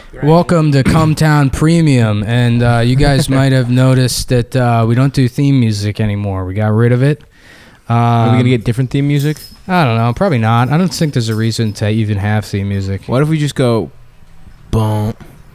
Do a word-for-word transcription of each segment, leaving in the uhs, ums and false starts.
Welcome to Cumtown Premium, and uh, you guys might have noticed that uh, we don't do theme music anymore. We got rid of it. Um, Are we gonna get different theme music? I don't know. Probably not. I don't think there's a reason to even have theme music. What if we just go, boom,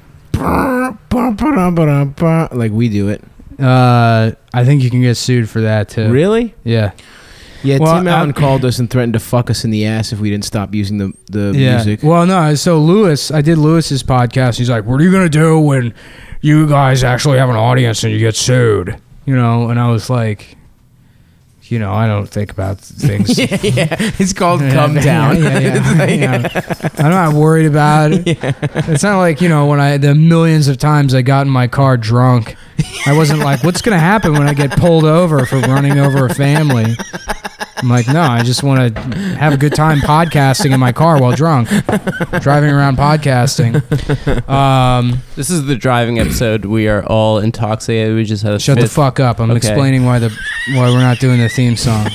like we do it? Uh, I think you can get sued for that too. Really? Yeah. Yeah, Well, Tim Allen I- called us and threatened to fuck us in the ass if we didn't stop using the, the Yeah. music. Well, no. So Lewis, I did Lewis's podcast. He's like, "What are you gonna do when you guys actually have an audience and you get sued?" You know, and I was like, you know, I don't think about things. yeah, yeah, it's called Yeah, Come Down. Yeah, yeah, yeah. I'm not worried about it. Yeah. It's not like, you know, when I the millions of times I got in my car drunk, I wasn't like, what's gonna happen when I get pulled over for running over a family? I'm like, no, I just want to have a good time podcasting in my car while drunk, driving around podcasting. Um, This is the driving episode. We are all intoxicated. We just had a shut fifth. the fuck up. I'm Okay. explaining why the why we're not doing the theme song.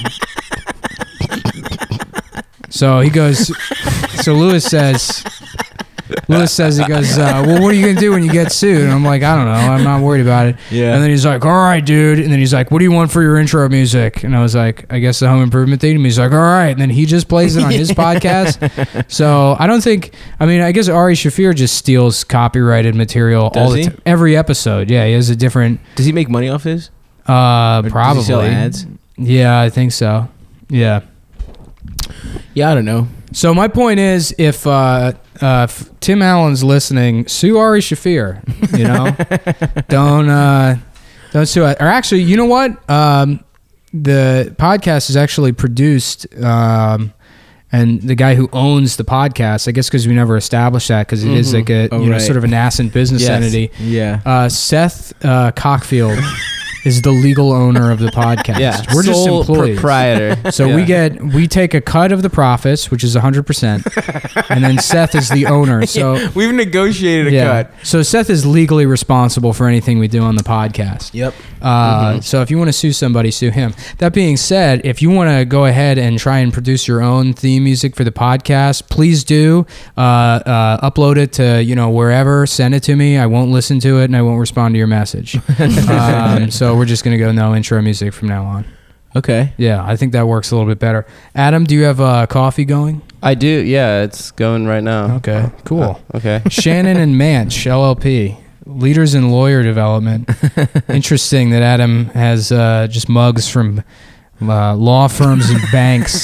So he goes, so Lewis says, Lewis says, he goes, uh, well, what are you going to do when you get sued? And I'm like, I don't know. I'm not worried about it. Yeah. And then he's like, all right, dude. And then he's like, what do you want for your intro music? And I was like, I guess the Home Improvement theme. He's like, all right. And then he just plays it on his podcast. So I don't think, I mean, I guess Ari Shaffir just steals copyrighted material Does all the he? time. Every episode. Yeah, he has a different, Does he make money off his? uh, Or does probably. he sell ads? Yeah, I think so. Yeah. Yeah, I don't know. So my point is, if uh, uh, if Tim Allen's listening, sue Ari Shaffir. You know, don't uh, don't sue it. Or actually, you know what? Um, the podcast is actually produced, um, and the guy who owns the podcast, I guess, because we never established that, because it is Mhm. like a Oh, you know right. sort of a nascent business Yes. entity. Yeah. Uh, Seth uh, Cockfield is the legal owner of the podcast. Yeah, We're just sole employees. proprietor. So Yeah. we get we take a cut of the profits, which is one hundred percent, and then Seth is the owner. So We've negotiated a yeah. cut. So Seth is legally responsible for anything we do on the podcast. Yep. Uh, Mhm. So if you want to sue somebody, sue him. That being said, if you want to go ahead and try and produce your own theme music for the podcast, please do. Uh, uh, upload it to you know wherever. Send it to me. I won't listen to it and I won't respond to your message. um, so we're just gonna go no intro music from now on. Okay. Yeah, I think that works a little bit better. Adam, do you have uh, coffee going? I do. Yeah, it's going right now. Okay, cool. Uh, okay. Shannon and Manch, L L P, leaders in lawyer development. Interesting that Adam has uh, just mugs from uh, law firms and banks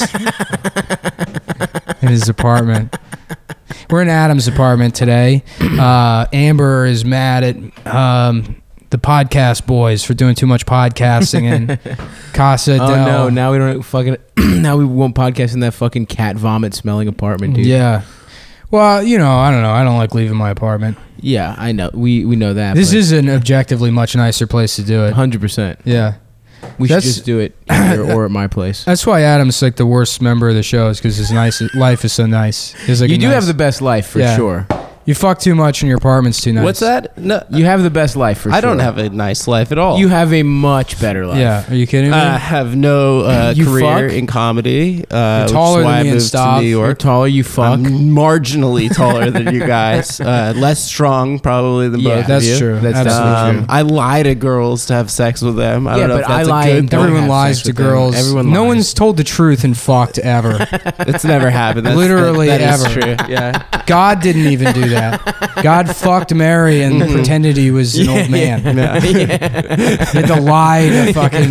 in his apartment. We're in Adam's apartment today. Uh, Amber is mad at um, the podcast boys for doing too much podcasting in Casa Oh del. no! Now we don't fucking. Now we won't podcast in that fucking cat vomit smelling apartment, dude. Yeah. Well, you know, I don't know. I don't like leaving my apartment. Yeah, I know. We we know that. This is an objectively much nicer place to do it. hundred percent. Yeah. We should That's- just do it here or at my place. That's why Adam's like the worst member of the show, is because his nice life is so nice. He's like You a do nice- have the best life for Yeah. sure. You fuck too much and your apartment's too nice. What's that? No, You have the best life for I sure. don't have a nice life at all. You have a much better life. Yeah. Are you kidding me? I have no uh, You career fuck? in comedy. Uh, You're taller which is why than I me and moved to Stav. New You're York. taller. You fuck. I'm marginally taller than you guys. Uh, less strong, probably, than Yeah, both That's of you. true. That's Absolutely definitely Um, true. I lie to girls to have sex with them. I Yeah, don't know but if that's I lie a good and don't thing. Everyone have lies sex to with them. girls. Everyone no lies. one's told the truth and fucked ever. It's never happened. That's, Literally that, that is ever. true. Yeah. God didn't even do that. God fucked Mary and Mhm. pretended he was an old man. Yeah. He had to lie to fucking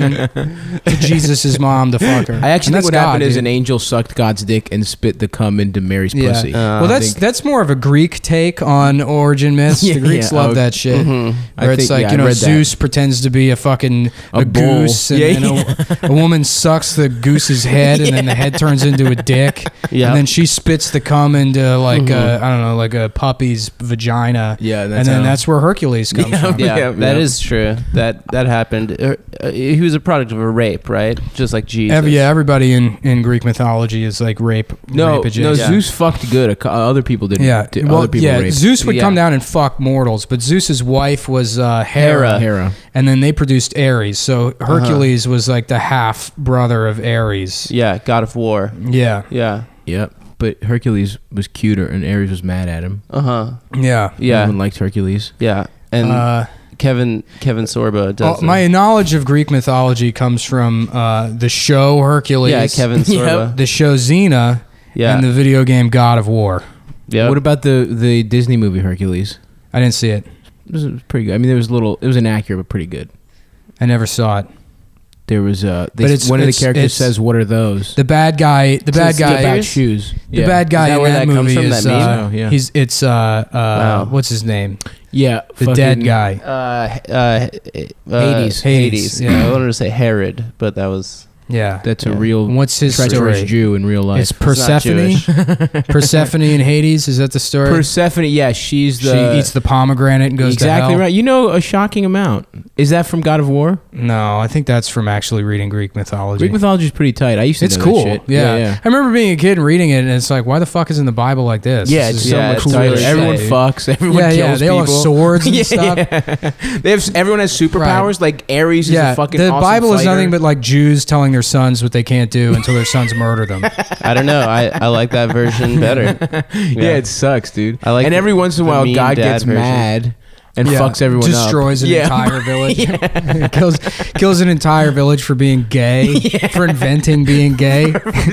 to Jesus' mom to fuck her. I actually And think that's what God, happened is dude. an angel sucked God's dick and spit the cum into Mary's Yeah. pussy. Uh, well, I that's think- that's more of a Greek take on origin myths. Yeah, the Greeks yeah, love oh, that shit. Mhm. I Where it's think- like, yeah, you I know, read that. Zeus pretends to be a fucking a, A bull. goose, and, Yeah, and a, a woman sucks the goose's head, and then the head turns into a dick, Yeah. and then she spits the cum into like Mhm. a, I don't know, like a puppy's vagina, Yeah, and that's then how- that's where Hercules comes Yeah. from. Yeah, Yeah, that yeah. is true. That that happened. Uh, uh, he was a product of a rape, right? Just like Jesus. Every, yeah, everybody in, in Greek mythology is like rape. No, rape no, Yeah. Zeus fucked good. A co- Other people didn't. Yeah, did- well, other people yeah. raped. Zeus would Yeah. come down and fuck mortals, but Zeus's wife was uh, Hera, Hera. Hera. and then they produced Ares. So Uh-huh. Hercules was like the half brother of Ares. Yeah, God of War. Yeah, Yeah. Yep. but Hercules was cuter, and Ares was mad at him. Uh huh. Yeah. Yeah. Everyone liked Hercules. Yeah. And Uh, Kevin Kevin Sorbo does. oh, my knowledge of Greek mythology comes from uh, the show Hercules. yeah, Kevin Sorbo. The show Xena. Yeah. And the video game God of War. Yeah. What about the the Disney movie Hercules? I didn't see it. It was, it was pretty good. I mean, there was a little. It was inaccurate, but pretty good. I never saw it. There was uh, they, But it's- one of the it's- characters it's- says, "What are those?" The bad guy. The So bad it's guy. about About shoes. The Yeah. bad guy Is that in where that that comes movie from, is that meme? uh, Oh, yeah. he's it's uh uh Wow. what's his name? Yeah, The fucking- dead guy. Uh, uh, uh, Hades. Hades. Hades, yeah. Yeah. I wanted to say Herod, but that was. Yeah. That's a Yeah. real What's his treacherous story? Jew in real life. It's not Persephone. Jewish. Persephone and Hades. Is that the story? Persephone. Yeah, she's the. she eats the pomegranate and goes exactly to hell. right. You know, a shocking amount. Is that from God of War? No, I think that's from actually reading Greek mythology. Greek mythology is pretty tight. I used to It's know cool. that shit. Yeah. yeah. I remember being a kid and reading it, and it's like, why the fuck is in the Bible like this? Yeah, This it's is so Yeah, much it's cooler. really Everyone shit. fucks. Everyone yeah, kills yeah. They all have people. swords and Yeah, stuff. yeah. They have. Everyone has superpowers. Like Ares is Yeah, a fucking. the awesome Bible is fighter. nothing but like Jews telling their sons what they can't do until their sons murder them. I don't know. I, I like that version better. Yeah. it sucks, dude. I like and the- every once in a the while, mean God dad gets version. mad and Yeah, fucks everyone destroys up. an Yeah. entire village. kills kills an entire village for being gay, for inventing being gay.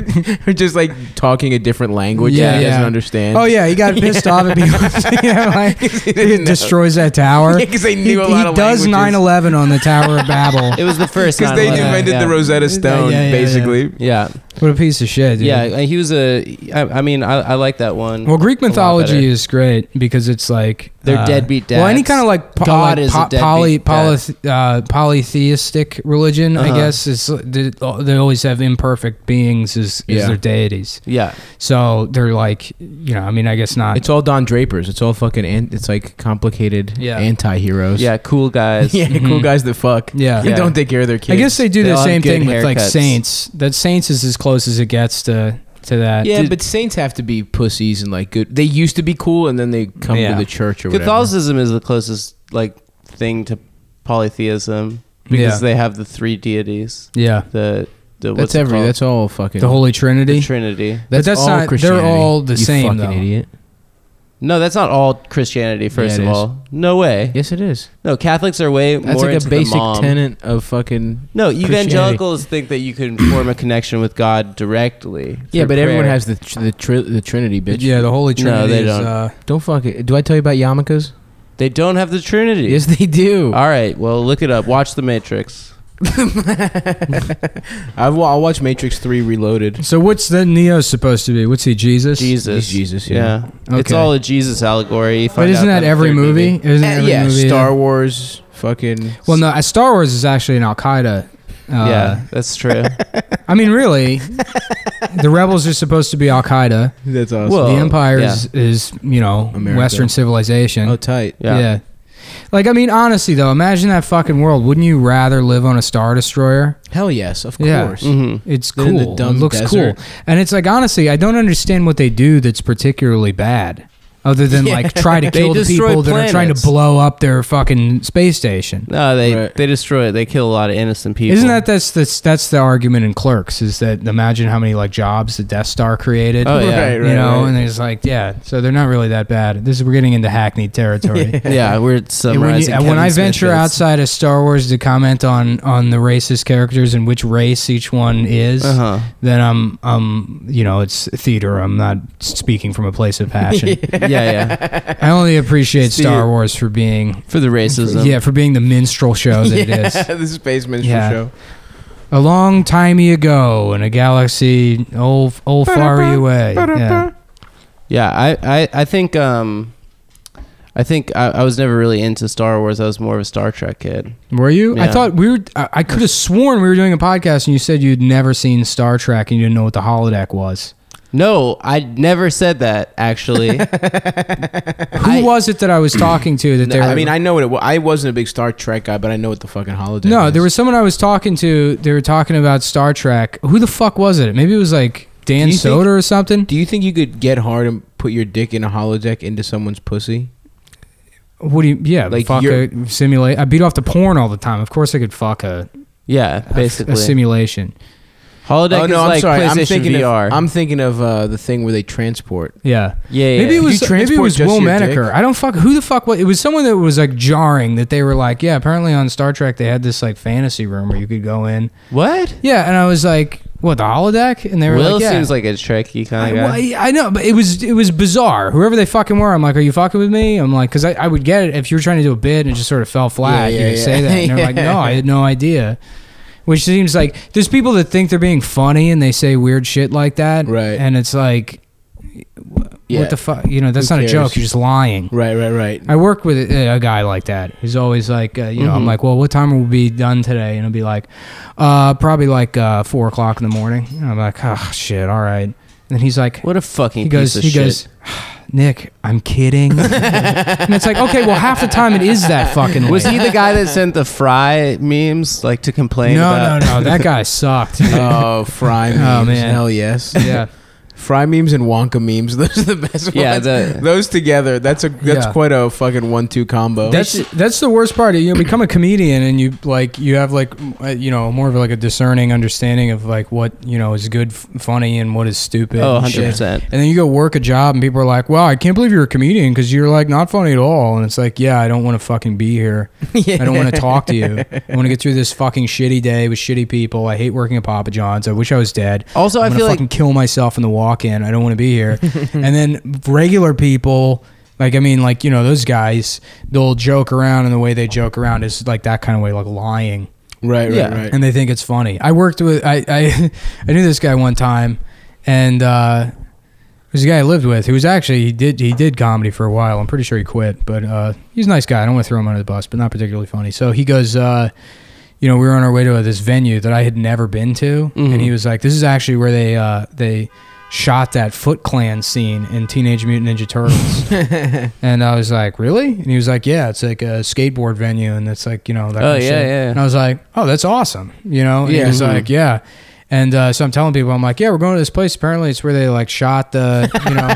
Or just like talking a different language Yeah, that he yeah. doesn't understand. Oh yeah, he got pissed off at because yeah, like, didn't it know. destroys that tower. Yeah, 'cause they he, knew a lot he of does languages. nine eleven on the Tower of Babel. It was the first. Because they nine eleven. invented yeah. the Rosetta Stone, Yeah, yeah, yeah. basically. Yeah. What a piece of shit, dude. Yeah. He was a. I, I mean, I, I like that one. Well, Greek a lot mythology better. is great because it's like They're uh, deadbeat Well, any dads. kind of like, po- God like is a po- deadbeat poly, poly, dad. uh, polytheistic religion. I Uh-huh. guess is they, they always have imperfect beings as, as Yeah. their deities. Yeah. So they're like, you know, I mean, I guess not. It's all Don Drapers. It's all fucking. An- it's like complicated Yeah. anti-heroes. Yeah. Cool guys. yeah, cool Mhm. guys that fuck. Yeah. and Yeah. don't take care of their kids. I guess they do They the all have same good thing with like haircuts. saints. That saints is as close as it gets to to that. Yeah, Did- but saints have to be pussies and like good. They used to be cool, and then they come Yeah. to the church or whatever. Catholicism is the closest like thing to polytheism because Yeah. they have the three deities. Yeah. The the That's what's it every. called? That's all fucking. The Holy Trinity. the Trinity. But that's all not- they're Christianity, all the you same, fucking though. idiot. No, that's not all Christianity. First Yeah, it of is. all, no way. Yes, it is. No, Catholics are way That's more like into a basic the mom. tenet of fucking. No, Christianity. evangelicals think that you can form a connection with God directly. Yeah, through but everyone prayer. has the tr- the, tri- the Trinity, bitch. Yeah, the Holy No, Trinity. they is, don't. Uh, Don't fuck it. Do I tell you about yarmulkes? They don't have the Trinity. Yes, they do. All right. Well, look it up. Watch The Matrix. I've, I'll watch Matrix three Reloaded. so what's the Neo supposed to be? What's he? Jesus. Jesus. He's Jesus, Yeah. yeah. It's Okay. all a Jesus allegory. You But find isn't out that in the every third movie? Isn't Uh, every yeah, movie? Star Wars, fucking. Well, no. uh, Star Wars is actually an Al Qaeda. Uh, yeah, that's true. I mean, really, the rebels are supposed to be Al Qaeda. That's awesome. Well, the Empire yeah. is, is, you know, America. Western civilization. oh, tight. Yeah. yeah. Like, I mean, honestly, though, imagine that fucking world. Wouldn't you rather live on a Star Destroyer? Hell yes, of Yeah. course. hmm It's Than in the cool. dumb It looks desert. cool. And it's like, honestly, I don't understand what they do that's particularly bad. Other than, Yeah. like, try to They kill the destroy people that are trying to planets. blow up their fucking space station. No, they Right. they destroy it. They kill a lot of innocent people. Isn't that that's that's that's the argument in Clerks? Is that imagine how many like jobs the Death Star created? Oh, yeah. Right, you right, know, right. and it's like, yeah, so they're not really that bad. This is we're getting into hackneyed territory. Yeah, we're And when, summarizing. you, when Kevin I Smith venture bits. outside of Star Wars to comment on on the racist characters and which race each one is, Uh-huh. then I'm um you know it's theater. I'm not speaking from a place of passion. Yeah, yeah. I only appreciate See, Star Wars for being For the racism. yeah for being the minstrel show that it is. the Space Minstrel Yeah. Show. A long timey ago in a galaxy old old far away. Yeah. Yeah, I, I, I think um, I think I, I was never really into Star Wars. I was more of a Star Trek kid. Were you? I Yeah. thought we were. I, I could have sworn we were doing a podcast and you said you'd never seen Star Trek and you didn't know what the holodeck was. No, I never said that. Actually, Who I- was it that I was talking to that No, they were? I mean, I know what it was. I wasn't a big Star Trek guy, but I know what the fucking holodeck no, is. there was someone I was talking to. They were talking about Star Trek. Who the fuck was it? Maybe it was like Dan Do you Soder think- or something. Do you think you could get hard and put your dick in a holodeck into someone's pussy? What do you? Yeah, Like fuck you're- a simulate. I beat off the porn all the time. Of course, I could fuck a yeah, a- basically. a simulation. Holodeck Oh is no, I'm like sorry. I'm PlayStation thinking V R. of I'm thinking of uh, the thing where they transport. Yeah. yeah, yeah. Maybe it yeah. was You maybe it transport was just Will your dick? Menaker. I don't fuck who the fuck was it was someone that was like jarring that they were like, yeah, apparently on Star Trek they had this like fantasy room where you could go in. What? Yeah, and I was like, what, the holodeck? And they were Will like, yeah. seems like a tricky kind I, of well, guy. I I know, but it was it was bizarre. Whoever they fucking were, I'm like, are you fucking with me? I'm like, because I, I would get it if you were trying to do a bit and it just sort of fell flat. Yeah, you yeah, could yeah. say that. And they're like, no, I had no idea. Which seems like there's people that think they're being funny and they say weird shit like that. Right. And it's like, Yeah. what the fuck? You know, that's Who not cares? a joke. You're just lying. Right, right, right. I work with a, a guy like that. He's always like, uh, you know, I'm Mhm. like, well, what time will we be done today? And he'll be like, uh, probably like uh, four o'clock in the morning. And I'm like, oh shit, all right. And then he's like, What a fucking he goes, piece of he shit. goes, Nick, I'm kidding. And it's like, okay, well, half the time it is that fucking. Was late. he the guy that sent the Fry memes like to complain No, about? no, no. That guy sucked. Oh, Fry memes. Oh, man. Hell yes. Yeah. Fry memes and Wonka memes. Those are the best Yeah, ones. the- Those together. That's a that's Yeah. quite a fucking one-two combo. That's that's the worst part. You know, become a comedian and you like you have like uh, you know more of like a discerning understanding of like what you know is good, f- funny, and what is stupid. Oh, and one shit. hundred percent. And then you go work a job and people are like, "Wow, I can't believe you're a comedian because you're like not funny at all." And it's like, yeah, I don't want to fucking be here. Yeah. I don't want to talk to you. I want to get through this fucking shitty day with shitty people. I hate working at Papa John's. I wish I was dead. Also, I'm I gonna feel like fucking kill myself in the walk-in. I don't want to be here. And then regular people, like I mean, like you know, those guys, they'll joke around, and the way they joke around is like that kind of way, like lying, Right, right, Yeah. right. and they think it's funny. I worked with, I, I, I knew this guy one time, and uh, there's a guy I lived with who was actually he did he did comedy for a while. I'm pretty sure he quit, but uh, he's a nice guy. I don't want to throw him under the bus, but not particularly funny. So he goes. Uh, you know, we were on our way to this venue that I had never been to, Mhm. and he was like, "This is actually where they uh, they shot that Foot Clan scene in Teenage Mutant Ninja Turtles." And I was like, "Really?" And he was like, "Yeah, it's like a skateboard venue, and it's like you know that Oh, kind of yeah, shit." yeah. And I was like, "Oh, that's awesome," you know. And Yeah. he was Mhm. like, "Yeah." And uh, so I'm telling people, I'm like, yeah, we're going to this place. Apparently, it's where they like shot the, you know.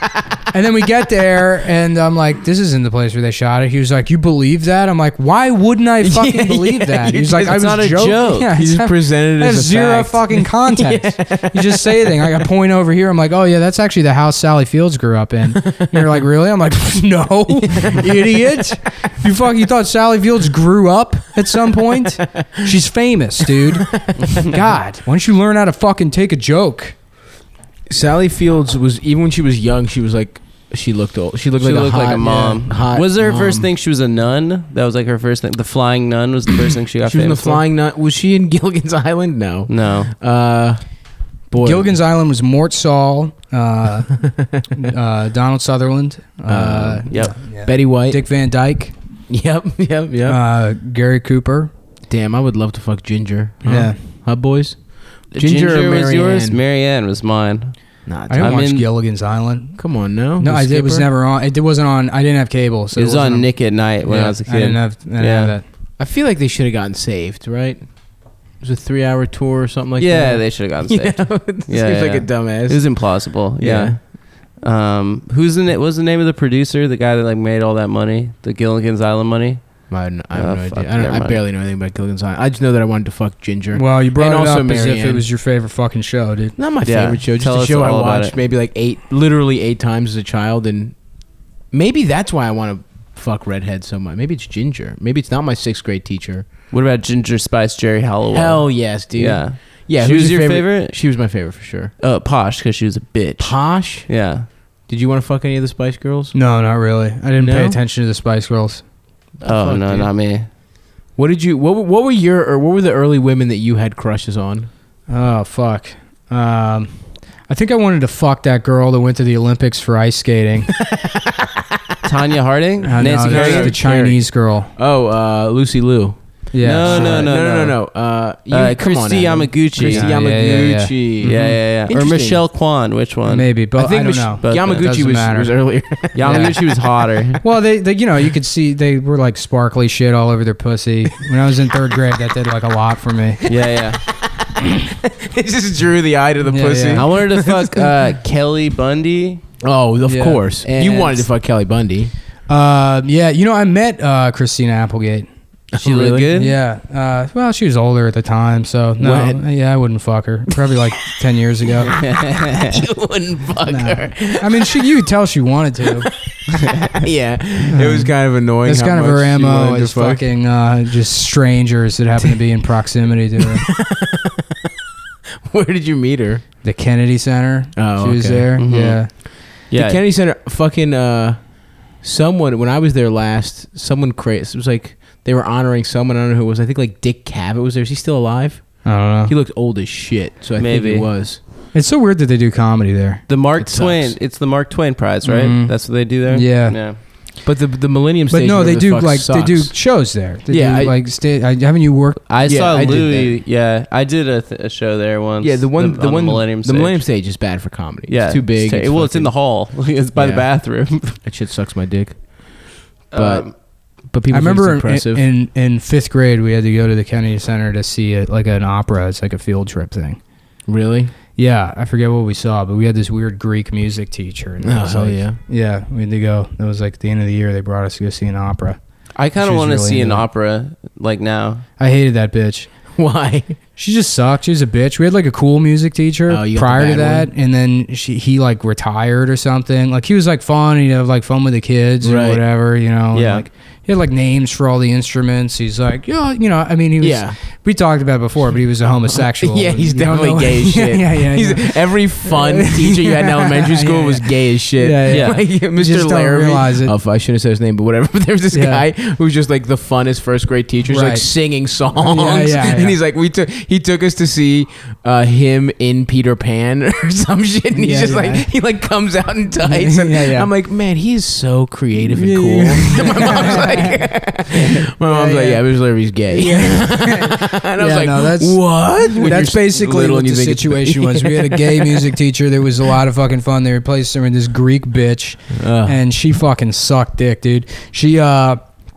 And then we get there, and I'm like, this isn't the place where they shot it. He was like, you believe that? I'm like, why wouldn't I fucking Yeah, believe yeah, that? He you was like, just- I it's was not a joking. joke. Yeah, He just it's- presented it has as a zero fact. fucking context. You just say a thing. Like I point over here. I'm like, oh yeah, that's actually the house Sally Fields grew up in. And you're like, really? I'm like, no, idiot. You fuck. You thought Sally Fields grew up at some point? She's famous, dude. God, why don't you learn how to fucking take a joke? Sally Fields was, even when she was young, she was like, she looked old. She looked She like looked a hot, like a mom. yeah, hot was her mom. first thing she was a nun? That was like her first thing. The flying nun was the first thing she got She was in the famous for? Flying Nun. Was she in Gilligan's Island? No. No. Uh, boy. Gilligan's Island was Mort Saul, uh, uh, Donald Sutherland, uh, Um, yep. yeah. Betty White. Dick Van Dyke, Yep, yep, yep. uh, Gary Cooper. Damn, I would love to fuck Ginger. Huh? Yeah. Huh, boys? Ginger, Ginger or was yours? Marianne? Marianne was mine. Nah, I didn't I'm watch in- Gilligan's Island. come on, no. No, The I did, it was Skipper? never on. It wasn't on. I didn't have cable, so it was wasn't on Nick at Night when yeah, I was a kid. I didn't have. I didn't Yeah. have that. I feel like they should have gotten saved, right? It was a three-hour tour or something like yeah, that. they should have gotten Yeah, saved. it Yeah, seems like yeah. a dumbass. It was implausible. Yeah. Um, who's the na- what was the name of the producer? The guy that like made all that money, the Gilligan's Island money. I, have no- I have Oh, no fuck, idea. I, don't, never I mind. barely know anything about Gilligan's Island. I just know that I wanted to fuck Ginger. Well, you brought And it also up as if it Marianne. was your favorite fucking show, dude. Not my Yeah, favorite show. Just tell a us show I all about watched it. maybe like eight, literally eight times as a child, and maybe that's why I want to fuck redhead so much. Maybe it's Ginger. Maybe it's not my sixth grade teacher. What about Ginger Spice, Jerry Halliwell? Hell yes, dude. yeah. yeah. She who's was your favorite? She was my favorite for sure. Uh, Posh, because she was a bitch. Posh. Yeah. Did you want to fuck any of the Spice Girls? No, not really. I didn't pay No? attention to the Spice Girls. Oh Fuck, no, dude. not me. What did you? What? were- What were your? Or what were the early women that you had crushes on? Oh fuck. Um, I think I wanted to fuck that girl that went to the Olympics for ice skating. Tanya Harding, Uh, Nancy no, Kerrigan, the Chinese girl. Oh, uh, Lucy Liu. Yeah. No, no, Uh, no, no, no, no. no. Uh, you, Uh, come on, Christy Adam. Yamaguchi. Christy Yeah, yeah, yeah, yeah. Yamaguchi. Yeah, yeah, yeah. Or Interesting. Michelle Kwan. Which one? Maybe, but I, I think don't Mich- know. But, uh, Yamaguchi doesn't was, matter. was earlier. Yamaguchi was hotter. Well, they, they, you know, you could see they were like sparkly shit all over their pussy. When I was in third grade, that did like a lot for me. Yeah, yeah. It just drew the eye to the Yeah, pussy. yeah. I wanted to fuck uh, Kelly Bundy. Oh, of Yeah. course. You And- wanted to fuck Kelly Bundy. Uh, yeah, you know, I met uh, Christina Applegate. She looked Really? good. Yeah. Uh, well, she was older at the time, so no. When? Yeah, I wouldn't fuck her. Probably like ten years ago. You wouldn't fuck Nah. her. I mean, she you could tell she wanted to. Yeah, it was kind of annoying. It's how kind of much her she M O wanted to is fuck. fucking uh, just strangers that happen to be in proximity to her. Where did you meet her? The Kennedy Center. Oh, she was okay. there. Mhm. Yeah. Yeah. The Kennedy Center. Fucking uh, someone when I was there last, someone crazy. It was like they were honoring someone. I don't know who it was. I think like Dick Cavett was there. Is he still alive? I don't know. He looked old as shit. So I Maybe. think he was. It's so weird that they do comedy there. The Mark It sucks. Twain. It's the Mark Twain Prize, right? Mhm. That's what they do there. Yeah. Yeah. But the the Millennium But Station. no, they whatever the do fuck like they do sucks. shows there. They Yeah, do, I- like stay. I, haven't you worked? I Yeah, saw I did Louis. Yeah, I did a, th- a show there once. Yeah, the one, the, on one, Millennium the Stage. Millennium Stage is bad for comedy. Yeah, it's too big. It's well, it's in the hall. It's by the Yeah. bathroom. That shit sucks my dick. But Um, but people I think remember it's in, impressive. in in fifth grade we had to go to the Kennedy Center to see it like an opera. It's like a field trip thing. really? Yeah, I forget what we saw, but we had this weird Greek music teacher. And it Oh was hell like, yeah! Yeah, we had to go. It was like at the end of the year they brought us to go see an opera. I kind She of was want to really see an into it. opera like now. I hated that bitch. Why? She just sucked. She was a bitch. We had like a cool music teacher Oh, you got the prior to bad that, and then she he like retired or something. Like he was like fun. He'd have like fun with the kids or Right. whatever, you know. and, Yeah. like he had like names for all the instruments. He's like, yeah, you know. I mean, he was. Yeah. We talked about it before, but he was a homosexual. Yeah, he's You don't definitely know- gay as shit. yeah, yeah, He's, yeah. Every fun teacher you had in elementary school Yeah, was yeah. gay as shit. Yeah, yeah. Like You Mister just don't Larrabee. realize it. Oh, I shouldn't have said his name, but whatever. But there was this Yeah. guy who was just like the funnest first grade teacher. He's like Right. singing songs. Yeah, yeah, yeah. And he's like, we took he took us to see uh, him in Peter Pan or some shit. And he's Yeah, just yeah. like he like comes out in tights. And Yeah, yeah. I'm like, man, he is so creative and Yeah, cool. yeah. And my mom's like, my mom's Yeah, like, yeah. yeah, Mister Larrabee's gay. and I was Yeah, like, no, that's- what? When That's you're basically little what and the you think it's- situation was. We had a gay music teacher. There was a lot of fucking fun. They replaced her with this Greek bitch, Ugh. and she fucking sucked dick, dude. She uh.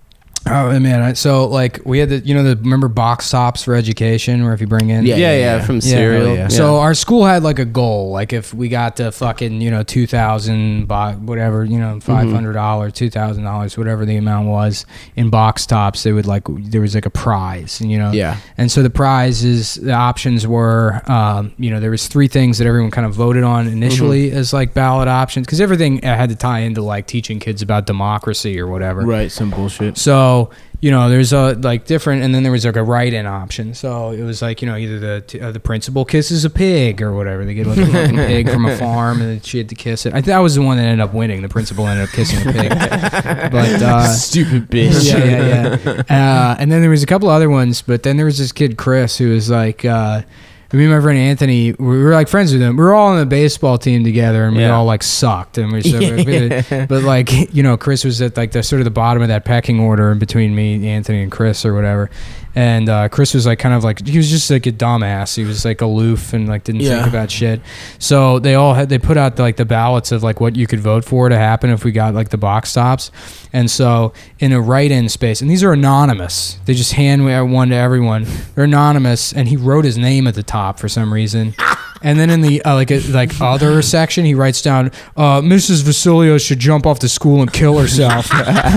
Oh man! I- So like we had the you know the remember box tops for education where if you bring in Yeah, Yeah, yeah, yeah, yeah. from Yeah. cereal. Hell yeah. So our school had like a goal, like if we got to fucking you know two thousand, whatever you know five hundred dollars, two thousand dollars, whatever the amount was in box tops, they would like there was like a prize, and you know Yeah. and so the prizes, the options were, um, you know, there was three things that everyone kind of voted on initially as like ballot options because everything had to tie into like teaching kids about democracy or whatever. Right, some bullshit. So you know, there's a like different, and then there was like a write-in option. So it was like you know either the t- uh, the principal kisses a pig or whatever. They get like a fucking pig from a farm, and then she had to kiss it. I think that was the one that ended up winning. The principal ended up kissing a pig, but. Uh, Stupid bitch. yeah, yeah, yeah. Uh, and then there was a couple other ones, but then there was this kid Chris who was like, uh, me and my friend Anthony, we were like friends with him. We were all on the baseball team together, and we Yeah. all like sucked. And we, so, Yeah. but like you know, Chris was at like the sort of the bottom of that pecking order in between me, Anthony, and Chris or whatever. And uh, Chris was like kind of like he was just like a dumbass. He was like aloof and like didn't Yeah. think about shit. So they all had they put out like the ballots of like what you could vote for to happen if we got like the box tops. And so in a write-in space, and these are anonymous. They just hand one to everyone. They're anonymous, and he wrote his name at the top for some reason. And then in the uh, like a, like other section, he writes down, uh, "Missus Vasilio should jump off the school and kill herself."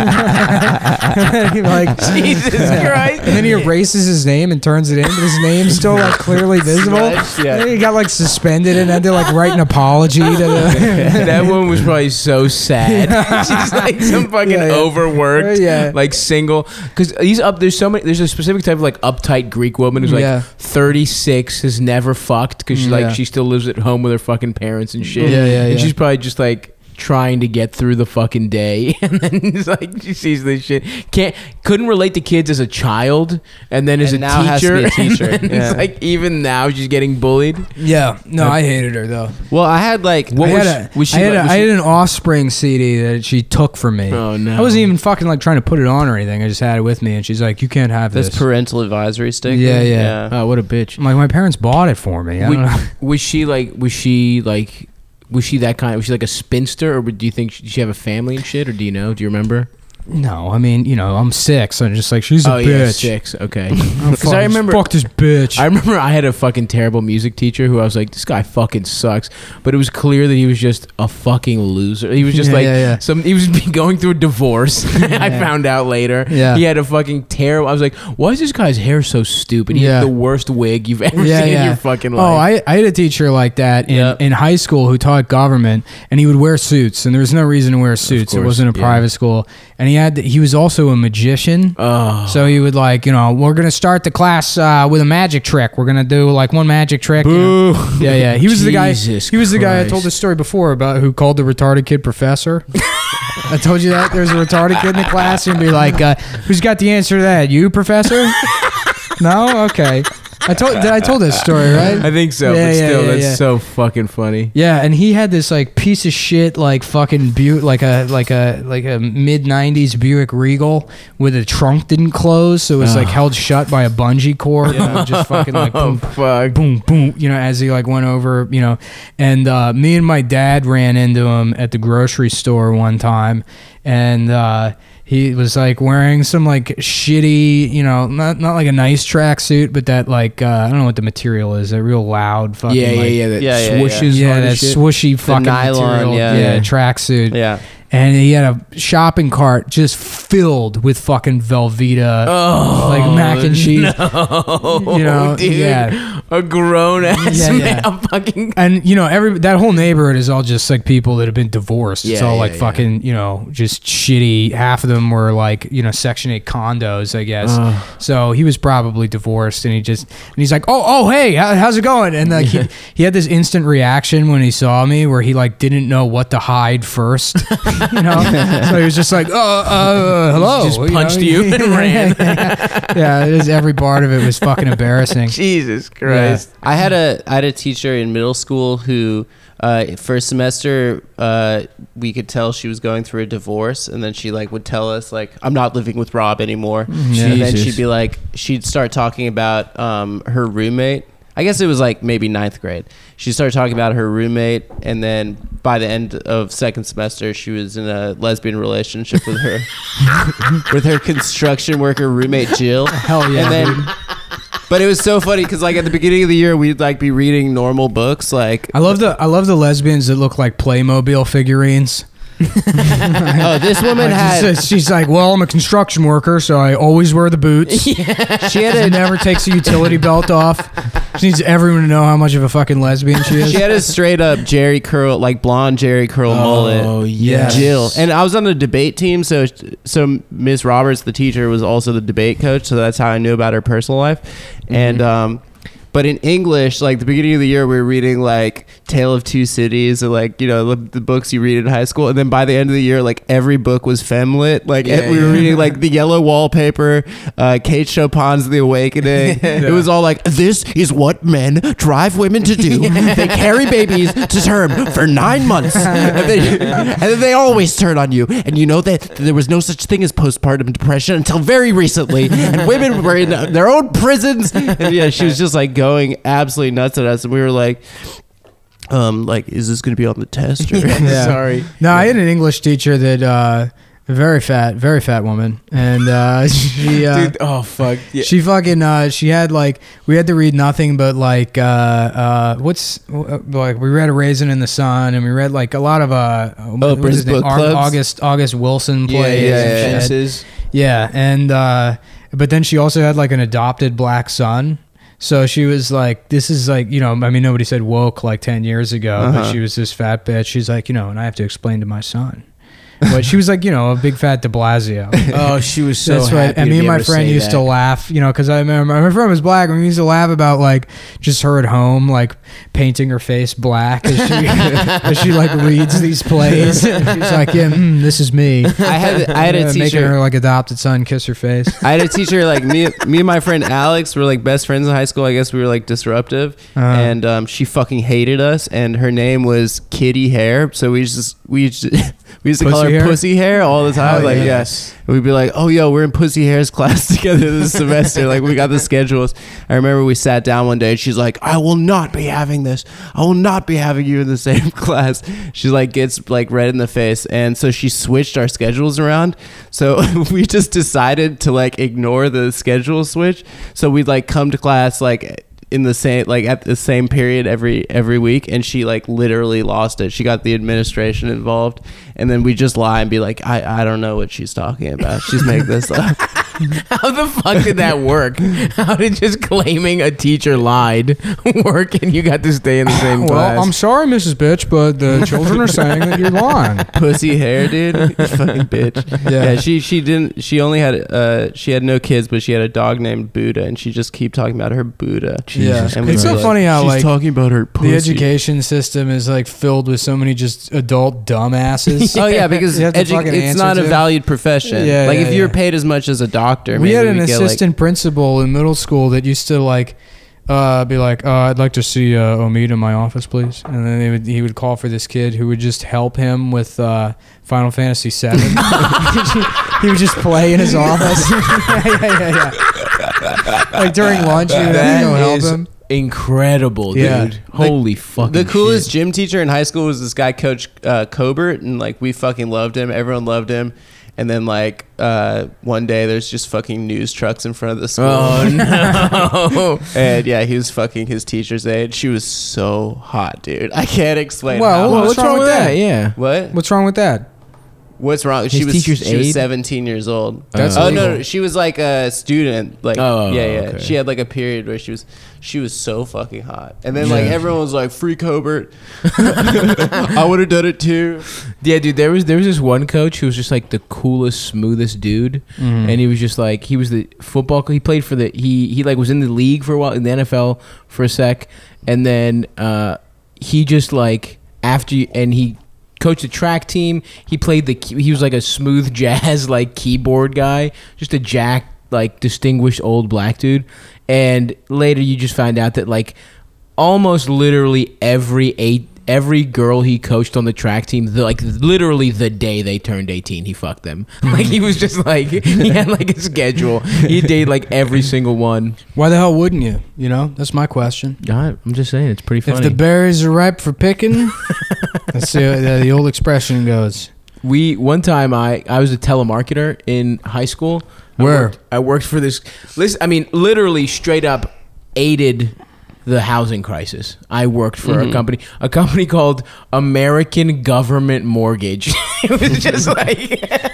And then he like Jesus Christ. and then he erases his name and turns it in, but his name's still like clearly visible. Smudged, yeah. And then he got like suspended and had to like write an apology to the. That one was probably so sad. She's like some fucking Yeah, yeah. overworked, Yeah. like single. Because he's up. There's so many. There's a specific type of like uptight Greek woman who's like Yeah. thirty-six, has never fucked because she Yeah. like she still lives at home with her fucking parents and shit. Yeah, yeah, And yeah. she's probably just like trying to get through the fucking day, and then it's like she sees this shit. Can't couldn't relate to kids as a child, and then as And a now has to teacher, be a teacher. and then Yeah. it's like even now she's getting bullied. Yeah, no, I hated her though. Well, I had like What I was- had, a, was she I, had like- a, was I she- had an Offspring C D that she took from me. Oh, no. I wasn't even fucking like trying to put it on or anything. I just had it with me, and she's like, "You can't have this this." parental advisory sticker. Yeah, yeah. Oh, what a bitch. I'm like, my parents bought it for me. I Was, don't know. was she like? Was she like? Was she that kind? Was she like a spinster, or do you think she, did she have a family and shit, or do you know? Do you remember? No, I mean, you know, I'm six. I'm just like, she's a Oh bitch. yeah, six. Okay. Because I remember, fuck this bitch. I remember I had a fucking terrible music teacher who I was like, this guy fucking sucks. But it was clear that he was just a fucking loser. He was just Yeah, like yeah, yeah. some. He was going through a divorce. I Yeah. found out later. Yeah. He had a fucking terrible. I was like, why is this guy's hair so stupid? He Yeah. had the worst wig you've ever Yeah, seen yeah. in your fucking life. Oh, I, I had a teacher like that in, Yep. in high school who taught government, and he would wear suits, and there was no reason to wear suits. It course, wasn't a yeah. private school, and he had he was also a magician. Oh. So he would like, you know, we're gonna start the class uh, with a magic trick. We're gonna do like one magic trick. you know. Boo. Yeah, yeah. He was the guy. Jesus He was the guy I told Christ. this story before about who called the retarded kid professor. I told you that there's a retarded kid in the class and be like, uh, "Who's got the answer to that? You, professor?" No, okay. I told. Did I told this story right? I think so, Yeah, but yeah, still, yeah, that's yeah. so fucking funny. Yeah, and he had this like piece of shit, like fucking Buick, like a like a like a mid nineties Buick Regal where the trunk didn't close, so it was like Ugh. held shut by a bungee cord. You know, just fucking like Oh boom, fuck. boom, boom. You know, as he like went over, you know, and uh, me and my dad ran into him at the grocery store one time, and uh, he was like wearing some like shitty, you know, not not like a nice tracksuit, but that like uh, I don't know what the material is, a real loud fucking Yeah, yeah, like, yeah. That Yeah, yeah, swooshes. yeah, hard that as shit. swooshy fucking nylon, material, yeah. yeah, tracksuit. Yeah. And he had a shopping cart just filled with fucking Velveeta, Oh, like mac and cheese. No, You know, dude. yeah. A grown ass Yeah, man. yeah. I'm fucking. And you know, every that whole neighborhood is all just like people that have been divorced. It's Yeah, all yeah, like yeah. fucking, you know, just shitty. Half of them were like, you know, Section eight condos, I guess. Ugh. So he was probably divorced, and he just and he's like, oh, oh, hey, how, how's it going? And like he, he had this instant reaction when he saw me, where he like didn't know what to hide first, you know. So he was just like, oh, uh, hello. Just punched you and ran. Yeah, it is, every part of it was fucking embarrassing. Jesus Christ. I had a I had a teacher in middle school who uh, first semester uh, we could tell she was going through a divorce, and then she like would tell us like, I'm not living with Rob anymore. Yeah. And then Jesus. she'd be like, she'd start talking about um, her roommate. I guess it was like maybe ninth grade. She started talking about her roommate, and then by the end of second semester, she was in a lesbian relationship with her with her construction worker roommate Jill. Hell yeah, And then, dude. but it was so funny because like at the beginning of the year, we'd like be reading normal books, like I love the I love the lesbians that look like Playmobil figurines. oh, this woman Like, had she's, she's like, well, I'm a construction worker, so I always wear the boots. she had She a never takes a utility belt off. She needs everyone to know how much of a fucking lesbian she is. she had a straight up Jerry curl, like blonde Jerry curl mullet. Oh, yes. Jill, and I was on the debate team, so so Miss Roberts, the teacher, was also the debate coach, so that's how I knew about her personal life. Mm-hmm. And um, but in English, like the beginning of the year, we were reading like Tale of Two Cities, or like you know the, the books you read in high school, and then by the end of the year, like every book was femlit. Like Yeah, we were yeah. reading like The Yellow Wallpaper, uh, Kate Chopin's The Awakening. It was all like, this is what men drive women to do. They carry babies to term for nine months, and, they, and then they always turn on you. And you know that there was no such thing as postpartum depression until very recently, and women were in their own prisons. And yeah, she was just like going absolutely nuts at us, and we were like, um, like, is this going to be on the test? Or? Yeah. Sorry. No, I had an English teacher that uh, very fat, very fat woman, and uh, she uh, Dude, oh fuck. Yeah. she fucking uh, she had like we had to read nothing but like uh, uh, what's uh, like we read A Raisin in the Sun, and we read like a lot of uh what was his Oprah's name? book Au- clubs? August August Wilson yeah, plays yeah, and yeah, shit. Fences. Yeah, and uh, but then she also had like an adopted black son. So she was like, this is like, you know, I mean, nobody said woke like ten years ago, but Uh-huh. she was this fat bitch. She's like, you know, and I have to explain to my son. But she was like, you know, a big fat de Blasio. Oh, she was so That's happy right. And to me be and my able to friend say used that. to laugh, you know, because I remember my friend was black, and we used to laugh about like just her at home, like painting her face black as she as she like reads these plays. And she's like, yeah, mm, this is me. I had I had a Yeah, making teacher. her like adopted son kiss her face. I had a teacher like me. Me and my friend Alex were like best friends in high school. I guess we were like disruptive, Uh. and um, she fucking hated us. And her name was Kitty Hair. So we just we used to, we used to call Pussy our hair? pussy hair all the time. Oh, like, yeah. yes. We'd be like, oh, yo, we're in Pussy Hair's class together this semester. Like, we got the schedules. I remember we sat down one day and she's like, I will not be having this. I will not be having you in the same class. She like gets like red in the face. And so she switched our schedules around. So we just decided to like ignore the schedule switch. So we'd like come to class like in the same like at the same period every every week, and she like literally lost it. She got the administration involved, and then we just lie and be like, I, I don't know what she's talking about. She's making this up. How the fuck did that work? How did just claiming a teacher lied work and you got to stay in the same Well, class? I'm sorry, Missus Bitch, but the children are saying that you're lying. Pussy hair, dude. You fucking bitch. Yeah. Yeah, she she didn't she only had uh she had no kids, but she had a dog named Buddha, and she just keep talking about her Buddha. Yeah. And we It's were so like, funny how she's like talking about her pussy. the education system is like filled with so many just adult dumbasses. Oh yeah, because You have to edu- fucking it's answer not a to. valued profession. Yeah, like yeah, if you're yeah. paid as much as a doctor, We maybe had an we'd get, assistant principal in middle school that used to like uh, be like, uh, "I'd like to see uh, Omid in my office, please." And then they would, he would call for this kid who would just help him with uh, Final Fantasy seven. He would just play in his office. yeah, yeah, yeah, yeah. Like during lunch, he would That go help is him. incredible, Yeah. dude. Holy fucking The coolest shit. gym teacher in high school was this guy, Coach uh, Cobert, and like we fucking loved him. Everyone loved him. And then like uh, one day, there's just fucking news trucks in front of the school. Oh no. And yeah, he was fucking his teacher's aide. She was so hot, dude. I can't explain. Well, how well, hot- what's wrong with that? Yeah. What? What's wrong with that? What's wrong? She His was teacher's she was aide? seventeen years old. That's oh illegal. no, no, she was like a student. Like Oh, yeah, yeah. okay. She had like a period where she was she was so fucking hot. And then like Yeah. everyone was like, "Free Cobert." I would have done it too. Yeah, dude, there was there was this one coach who was just like the coolest, smoothest dude, Mhm. and he was just like he was the football. He played for the he he like was in the league for a while in the N F L for a sec, and then uh, he just like after you, and he coached the track team. He played the key- he was like a smooth jazz like keyboard guy, just a jack like distinguished old black dude. And later you just find out that like almost literally every eight every girl he coached on the track team, the, like literally the day they turned eighteen, he fucked them. Like he was just like he had like a schedule. He dated like every single one. Why the hell wouldn't you? You know, that's my question. God, I'm just saying, it's pretty funny. If the berries are ripe for picking, that's the, the, the old expression goes. We one time I I was a telemarketer in high school. I Where? worked, I worked for this. Listen, I mean, literally straight up aided the housing crisis. I worked for Mhm. a company, a company called American Government Mortgage. It was just like,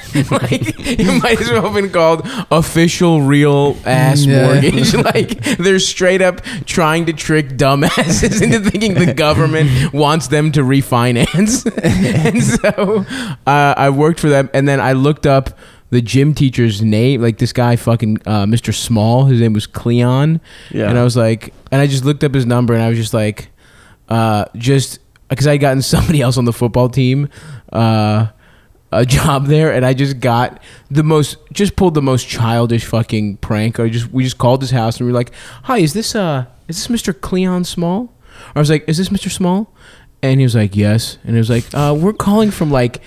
like you might as well have been called Official Real Ass Yeah. Mortgage. Like they're straight up trying to trick dumbasses into thinking the government wants them to refinance. And so uh, I worked for them, and then I looked up the gym teacher's name, like this guy fucking uh, Mister Small. His name was Cleon. Yeah. And I was like, and I just looked up his number, and I was just like, uh, just because I had gotten somebody else on the football team uh, a job there, and I just got the most, just pulled the most childish fucking prank. I just we just called his house, and we were like, "Hi, is this uh, is this Mister Cleon Small?" I was like, "Is this Mister Small?" And he was like, "Yes." And it was like, uh, "We're calling from like."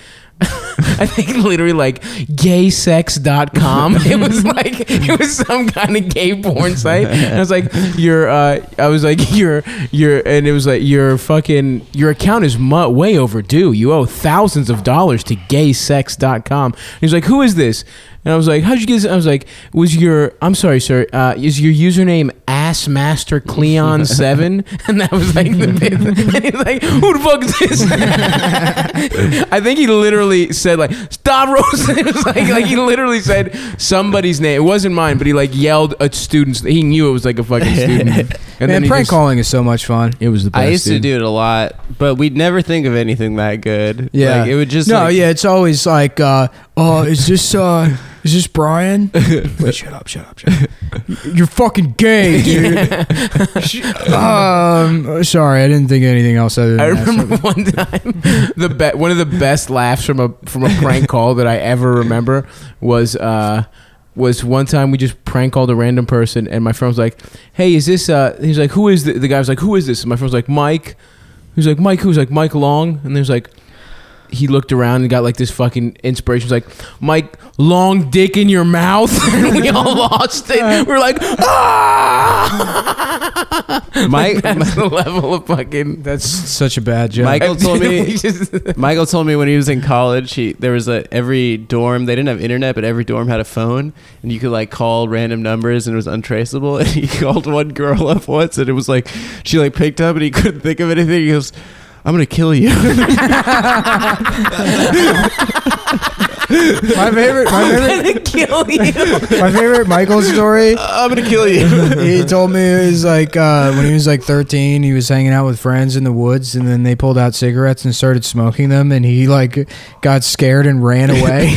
I think literally like gay sex dot com. It was like it was some kind of gay porn site. And I was like, your uh I was like your your and it was like your fucking your account is mu- way overdue. You owe thousands of dollars to gay sex dot com. He was like, "Who is this?" And I was like, "How'd you get this?" I was like, "Was your I'm sorry, sir. Uh, is your username Assmaster Cleon seven?" And that was like the bit. And he was like, "Who the fuck is this?" I think he literally said like Stavros. It was like like he literally said somebody's name. It wasn't mine, but he like yelled at students. He knew it was like a fucking student. And Man, he prank just- calling is so much fun. It was the best. I used to dude. do it a lot, but we'd never think of anything that good. Yeah, Like, it would just no, like, yeah. It's always like, uh, oh, is this uh, is this Brian? Wait, shut up, shut up, shut up. You're fucking gay, dude. Sh- um, sorry, I didn't think of anything else other than I that. remember one time the be- one of the best laughs from a from a prank call that I ever remember was uh was one time we just prank called a random person, and my friend was like, "Hey, is this uh?" He's like, "Who is the?" The guy was like, "Who is this?" And my friend was like, "Mike." He was like, "Mike." Who's like Mike Long? And there's like, he looked around and got like this fucking inspiration. He was like, Mike, long dick in your mouth. And we all lost it. We were like, ah! Mike, Like, that's the level of fucking. That's such a bad joke. Michael told me. We just- Michael told me when he was in college, he there was a every dorm they didn't have internet, but every dorm had a phone, and you could like call random numbers, and it was untraceable. And he called one girl up once, and it was like she like picked up, and he couldn't think of anything. He goes, "I'm gonna kill you." my favorite, my favorite, kill you. my favorite Michael story. I'm gonna kill you. He told me it was like uh, when he was like thirteen, he was hanging out with friends in the woods, and then they pulled out cigarettes and started smoking them, and he like got scared and ran away.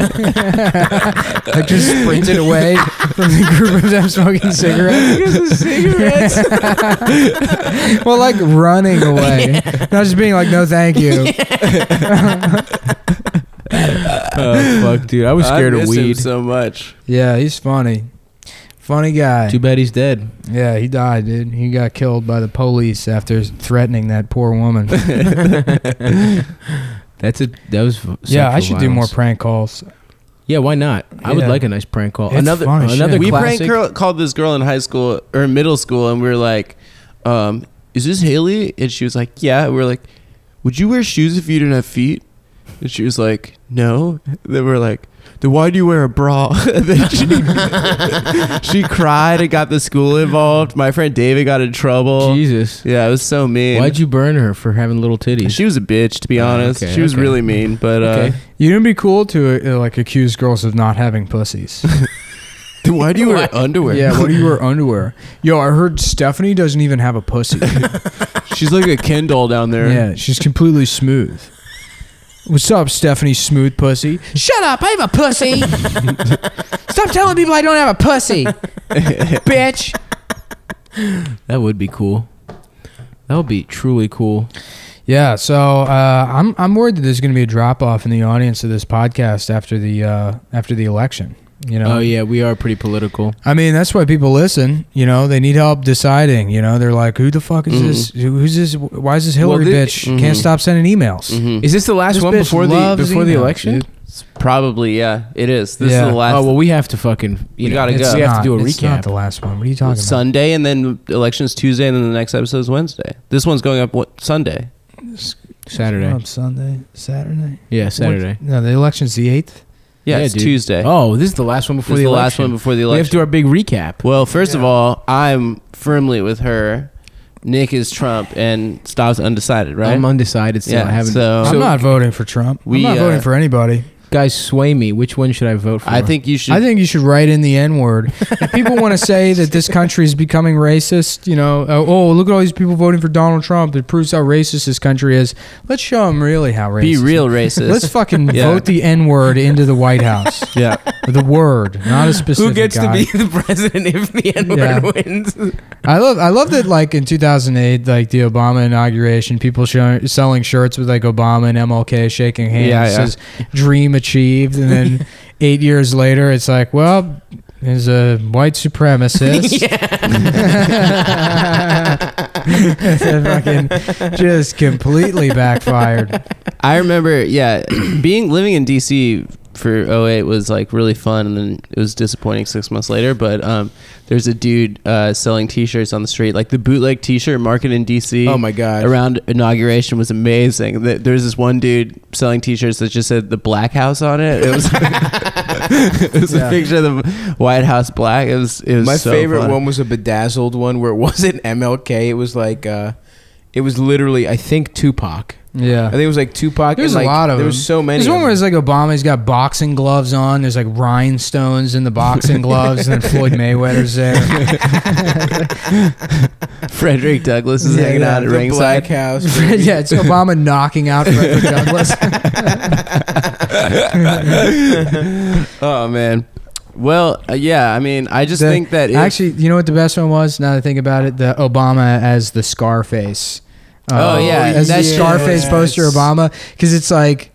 Like just sprinted away from the group of them smoking cigarettes. Because of cigarettes. Well, like running away, not just being like, "No, thank you." Oh fuck, dude! I was scared I of miss him weed. so much. Yeah, he's funny, funny guy. Too bad he's dead. Yeah, he died, dude. He got killed by the police after threatening that poor woman. That's a that was. Yeah, I sexual should do more violence. prank calls. Yeah, why not? I would Yeah. like a nice prank call. It's another fun as shit. another We classic. prank girl, called this girl in high school or middle school, and we were like, um, "Is this Haley?" And she was like, "Yeah." And we were like, "Would you wear shoes if you didn't have feet?" And she was like, "No." Then we're like, "Then why do you wear a bra?" And then she, she cried and got the school involved. My friend David got in trouble. Jesus. Yeah, it was so mean. Why'd you burn her for having little titties? She was a bitch, to be Oh, honest. okay, she was okay. really mean, but uh, Okay. You know, it'd be cool to uh, like accuse girls of not having pussies. then why do you wear Why? underwear? Yeah, what do you wear underwear? Yo, I heard Stephanie doesn't even have a pussy. She's like a Ken doll down there. Yeah, she's completely smooth. What's up, Stephanie Smooth Pussy? Shut up, I have a pussy. Stop telling people I don't have a pussy, bitch. That would be cool. That would be truly cool. Yeah, so uh, I'm I'm worried that there's going to be a drop off in the audience of this podcast after the uh, after the election. You know? Oh yeah, we are pretty political. I mean, that's why people listen. You know, they need help deciding. You know, they're like, "Who the fuck is Mhm. this? Who- Who's this? Why is this Hillary Well, thi- bitch mhm. can't stop sending emails?" Mhm. Is this the last This one bitch before the loves before the emails, election? dude. It's probably, yeah, it is. This Yeah. is the last. Oh well, we have to fucking. You We know, gotta it's- go. We have Not- to do a it's not recap. the last one. What are you talking about? Sunday, and then the election's Tuesday, and then the next episode is Wednesday. This one's going up what Sunday? Saturday. Oh, Sunday, Saturday. Yeah, Saturday. What? No, the election's the eighth. Yeah, Yeah, it's dude. Tuesday. Oh, this is the last one this before is the, the election. last one before the We have election. to do our big recap. Well, first of Yeah. all, I'm firmly with her. Nick is Trump, and Stav's undecided, right? I'm undecided still. Yeah, I haven't. so- I'm not voting for Trump. we, I'm not uh, voting for anybody. Guys, sway me. Which one should I vote for? I think you should. I think you should write in the N word. If people want to say that this country is becoming racist, you know, uh, oh, look at all these people voting for Donald Trump. It proves how racist this country is. Let's show them really how racist. be real racist. Let's fucking Yeah. vote the N word into the White House. yeah. The word, not a specific who gets guy. to be the president if the N word Yeah. wins? I love I love that like in two thousand eight, like the Obama inauguration, people showing selling shirts with like Obama and M L K shaking hands. Yeah, It yeah. says dream achieved, and then eight years later, it's like, well, there's a white supremacist. It fucking just completely backfired. I remember, yeah, being living in D C for oh eight was like really fun, and then it was disappointing six months later. But um, there's a dude uh, selling T-shirts on the street, like the bootleg T-shirt market in D C. Oh my god! Around inauguration was amazing. Th- There was this one dude selling T-shirts that just said the Black House on it. It was, it was Yeah. a picture of the White House black. It was. It was My so favorite fun. one was a bedazzled one where it wasn't M L K. It was like, uh, it was literally, I think, Tupac. Yeah. I think it was like Tupac. There's and a like, lot of There them. was so many. There's of one where them. it's like Obama, he's got boxing gloves on. There's like rhinestones in the boxing gloves, and then Floyd Mayweather's there. Frederick Douglass is Yeah, hanging yeah, out at the ringside. Black House. Yeah, it's Obama knocking out Frederick Douglass. Oh man. Well, uh, yeah. I mean, I just The- think that if, Actually, you know what the best one was? Now that I think about it, the Obama as the Scarface. Oh, yeah, as the that's- Scarface yes. poster Obama, because it's like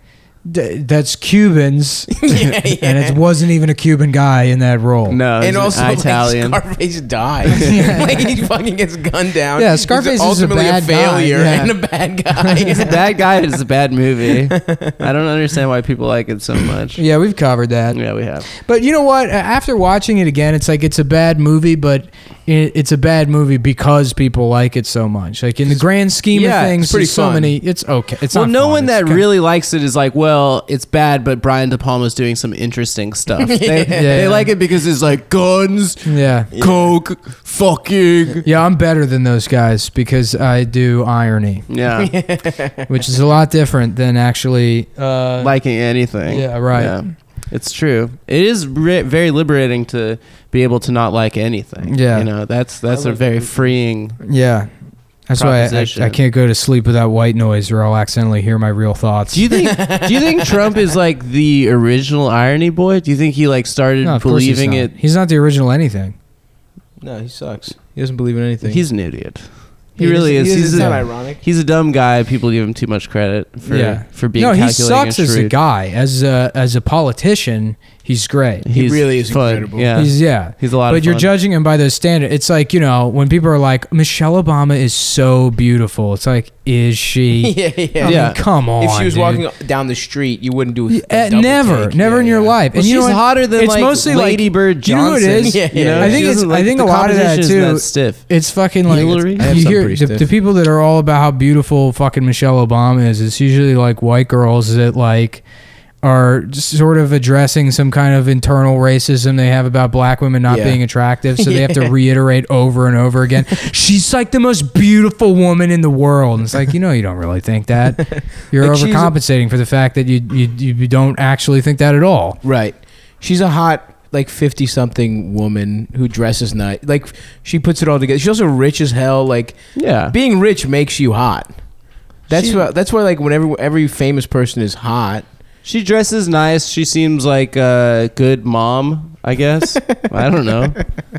d- that's Cubans, Yeah, yeah. and it wasn't even a Cuban guy in that role. No, And it's also, Italian. like, Scarface dies. Like, he fucking gets gunned down. Yeah, Scarface is He's a ultimately bad a guy, failure yeah. and a bad guy. He's a bad guy. It's a bad movie. I don't understand why people like it so much. Yeah, we've covered that. Yeah, we have. But you know what? After watching it again, it's like it's a bad movie, but it, it's a bad movie because people like it so much. Like in the grand scheme Yeah, of things, it's pretty there's so fun. many. It's okay. It's Well, not no fun. one It's that kinda- really likes it is like, well, it's bad, but Brian De Palma's doing some interesting stuff. They, they yeah. like it because it's like guns, Yeah. coke, fucking. Yeah, I'm better than those guys because I do irony, Yeah, which is a lot different than actually uh, liking anything. Yeah, right. Yeah. It's true. It is re- very liberating to be able to not like anything. Yeah. you know that's that's I a like very everything. freeing. Yeah. That's why I, I, Proposition. I can't go to sleep without white noise or I'll accidentally hear my real thoughts. Do you think? do you think Trump is like the original irony boy? Do you think he like started No, of course he's believing not. it? He's not the original anything. No, he sucks. He doesn't believe in anything. He's an idiot. He, He really is. He He's it's a, not ironic. he's a dumb guy. People give him too much credit for Yeah. for being No, he calculating sucks and as a shrewd. guy. As a as a politician, he's great. He He's really is fun. incredible. Yeah, he's, He's yeah. a lot But of you're fun. judging him by those standards. It's like, you know, when people are like, Michelle Obama is so beautiful. It's like, is she? yeah, yeah. I mean, Yeah. come on. If she was dude. walking down the street, you wouldn't do a Uh, double never, take. never Yeah, in your yeah. life. Well, and you know she's what? hotter than it's like mostly Lady like, Bird you know what Johnson. it is? Yeah, You know? yeah. I think She it's- doesn't I like- think the a lot of that, competition is too, that stiff. It's fucking like Hillary? I have you some hear pretty the, stiff. the people that are all about how beautiful fucking Michelle Obama is. It's usually like white girls that like are sort of addressing some kind of internal racism they have about black women not Yeah. being attractive, so they have to Yeah. reiterate over and over again. She's like the most beautiful woman in the world. And it's like, you know, you don't really think that. You're Like, she's a- overcompensating for the fact that you, you you don't actually think that at all. Right. She's a hot, like, fifty-something woman who dresses nice. Like, she puts it all together. She's also rich as hell. Like, Yeah, being rich makes you hot. That's She- why. That's why. Like, whenever every famous person is hot. she dresses nice. She seems like a good mom, I guess. I don't know.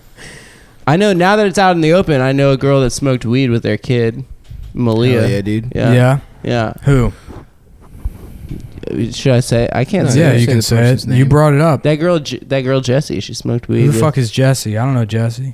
I know now that it's out in the open. I know a girl that smoked weed with their kid, Malia. Hell yeah, dude. Yeah, Yeah. yeah. Who? Should I say? I can't No, say. yeah, say you the can say person's it. You name. brought it up. That girl, J- that girl Jessie. She smoked weed. Who the with- fuck is Jesse? I don't know Jesse.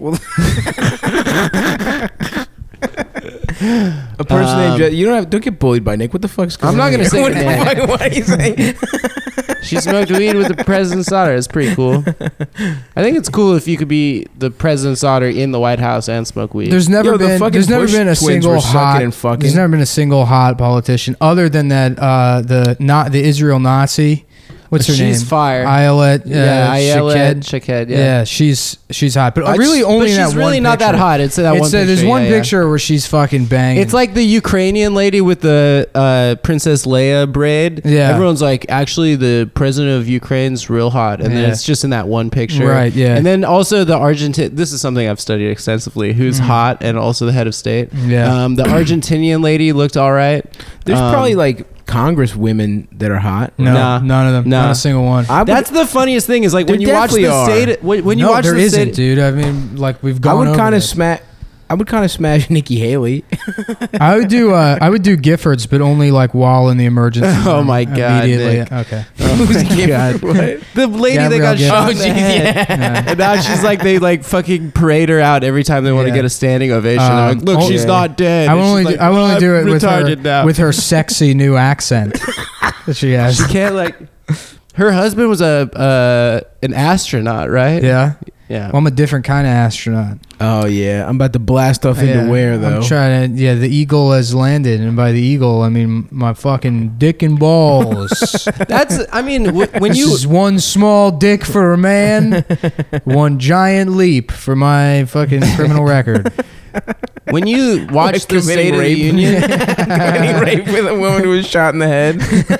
A person Um, named. Je- you don't have. Don't get bullied by Nick. What the fuck's going I'm not on gonna here? say What her the name. fuck? What are you saying? She smoked weed with the president's daughter. It's pretty cool. I think it's cool if you could be the president's daughter in the White House and smoke weed. There's never Yo, the been fucking there's never Bush been a twins single were sucking hot and fucking. there's never been a single hot politician other than that uh the not the Israel Nazi. What's her She's name? fire. Ayelet. Uh, yeah, Ayelet Shaked. Shaked. Yeah. Yeah, she's she's hot, but I really just- only but in she's that really one not that picture. hot. It's that It's one. uh, picture. there's one yeah, yeah. picture where she's fucking banging. It's like the Ukrainian lady with the uh, Princess Leia braid. Yeah. Everyone's like, actually, the president of Ukraine's real hot, and then Yeah. it's just in that one picture. Right, yeah. And then also the Argentine. This is something I've studied extensively. Who's hot and also the head of state. Yeah. Um, the Argentinian lady looked all right. There's Um, probably like Congress women that are hot. no, Nah. none of them, Nah. not a single one. I would, That's the funniest thing is like when There you watch the definitely are. state. When, when you no, watch there the isn't, state, dude. I mean, like we've I gone. would over kind of this. smash. I would kind of smash Nikki Haley. I would do. Uh, I would do Giffords, but only like while in the emergency. Oh room my God, Immediately. Nick. Okay. oh my God. the lady that got Gabrielle shot Giffords. in the Oh, geez, head. Yeah. And now she's like they like fucking parade her out every time they want to Yeah. get a standing ovation. Um, They're like, look, oh, she's yeah. not dead. I And will she's only. like, do, I will only "I'm do it with her retarded now." with her sexy new accent that she has. She can't like. Her husband was a uh, an astronaut, right? Yeah. Yeah. Well, I'm a different kind of astronaut. Oh yeah, I'm about to blast off Yeah, into where though? I'm trying to. Yeah, the eagle has landed, and by the eagle, I mean my fucking dick and balls. That's. I mean, w- when This you is one small dick for a man, one giant leap for my fucking criminal record. when you watch Like the State of the committing rape. Union. Committing rape with a woman who was shot in the head.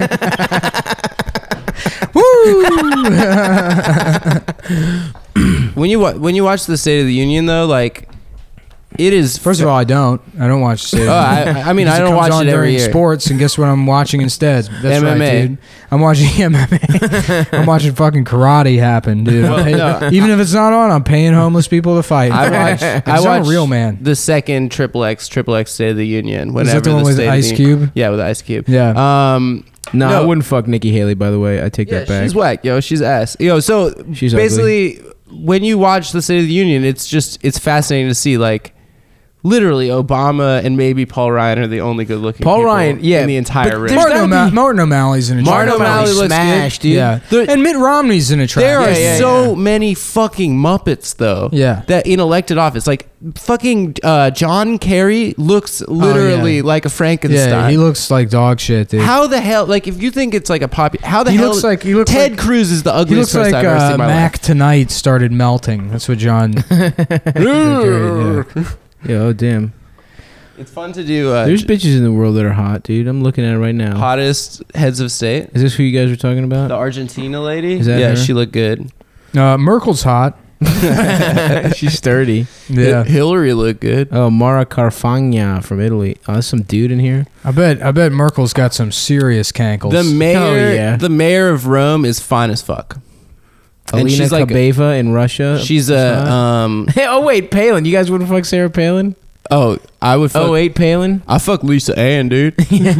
when you wa- when you watch the State of the Union, though, like it is. First of all, I don't. I don't watch State of Oh, the I, Union. I mean, I Because don't comes watch on it every during year. sports, and guess what I'm watching instead? That's M M A. right, dude. I'm watching M M A. I'm watching fucking karate happen, dude. I'm Well, paying- no. Even if it's not on, I'm paying homeless people to fight. I watch. I I'm watch a real man. The second Triple X Triple X State of the Union. Is Whenever that the one with State of Ice the- Cube? Yeah, with Ice Cube. Yeah. Um, No, No. I wouldn't fuck Nikki Haley. By the way, I take Yeah, that back. she's whack, yo. She's ass, yo. So She's basically, when you watch the State of the Union, it's just it's fascinating to see like. Literally, Obama and maybe Paul Ryan are the only good-looking Paul people Ryan, yeah, in the entire but race. there's Martin, gotta O'Ma- be- Martin O'Malley's in a Martin track. O'Malley looks smashed, good. dude. Yeah, The- and Mitt Romney's in a track. There are Yeah, yeah, so many fucking Muppets, though. Yeah. That in elected office, like fucking uh, John Kerry looks literally yeah. like a Frankenstein. Yeah, he looks like dog shit, dude. How the hell? Like, if you think it's like a pop, how the He hell? looks like- he looks Ted like- Cruz is the He ugliest looks person like I've ever seen uh, in my Mac Tonight started melting. That's what John. Yeah. Yeah, oh damn. life. It's fun to do. Uh, There's bitches in the world that are hot, dude. I'm looking at it right now. hottest heads of state. Is this who you guys were talking about? The Argentina lady. Is that yeah, her? she looked good. Uh, Merkel's hot. She's sturdy. Yeah, Hi- Hillary looked good. Oh, Mara Carfagna from Italy. Oh, there's some dude in here. I bet. I bet Merkel's got some serious cankles. The mayor, Oh, yeah. the mayor of Rome is fine as fuck. And Alina she's like- Kabeva in Russia. She's a hot. um. Hey, oh wait, Palin. You guys wouldn't fuck Sarah Palin? Oh, I would. Fuck, Oh wait, Palin. I fuck Lisa Ann, dude.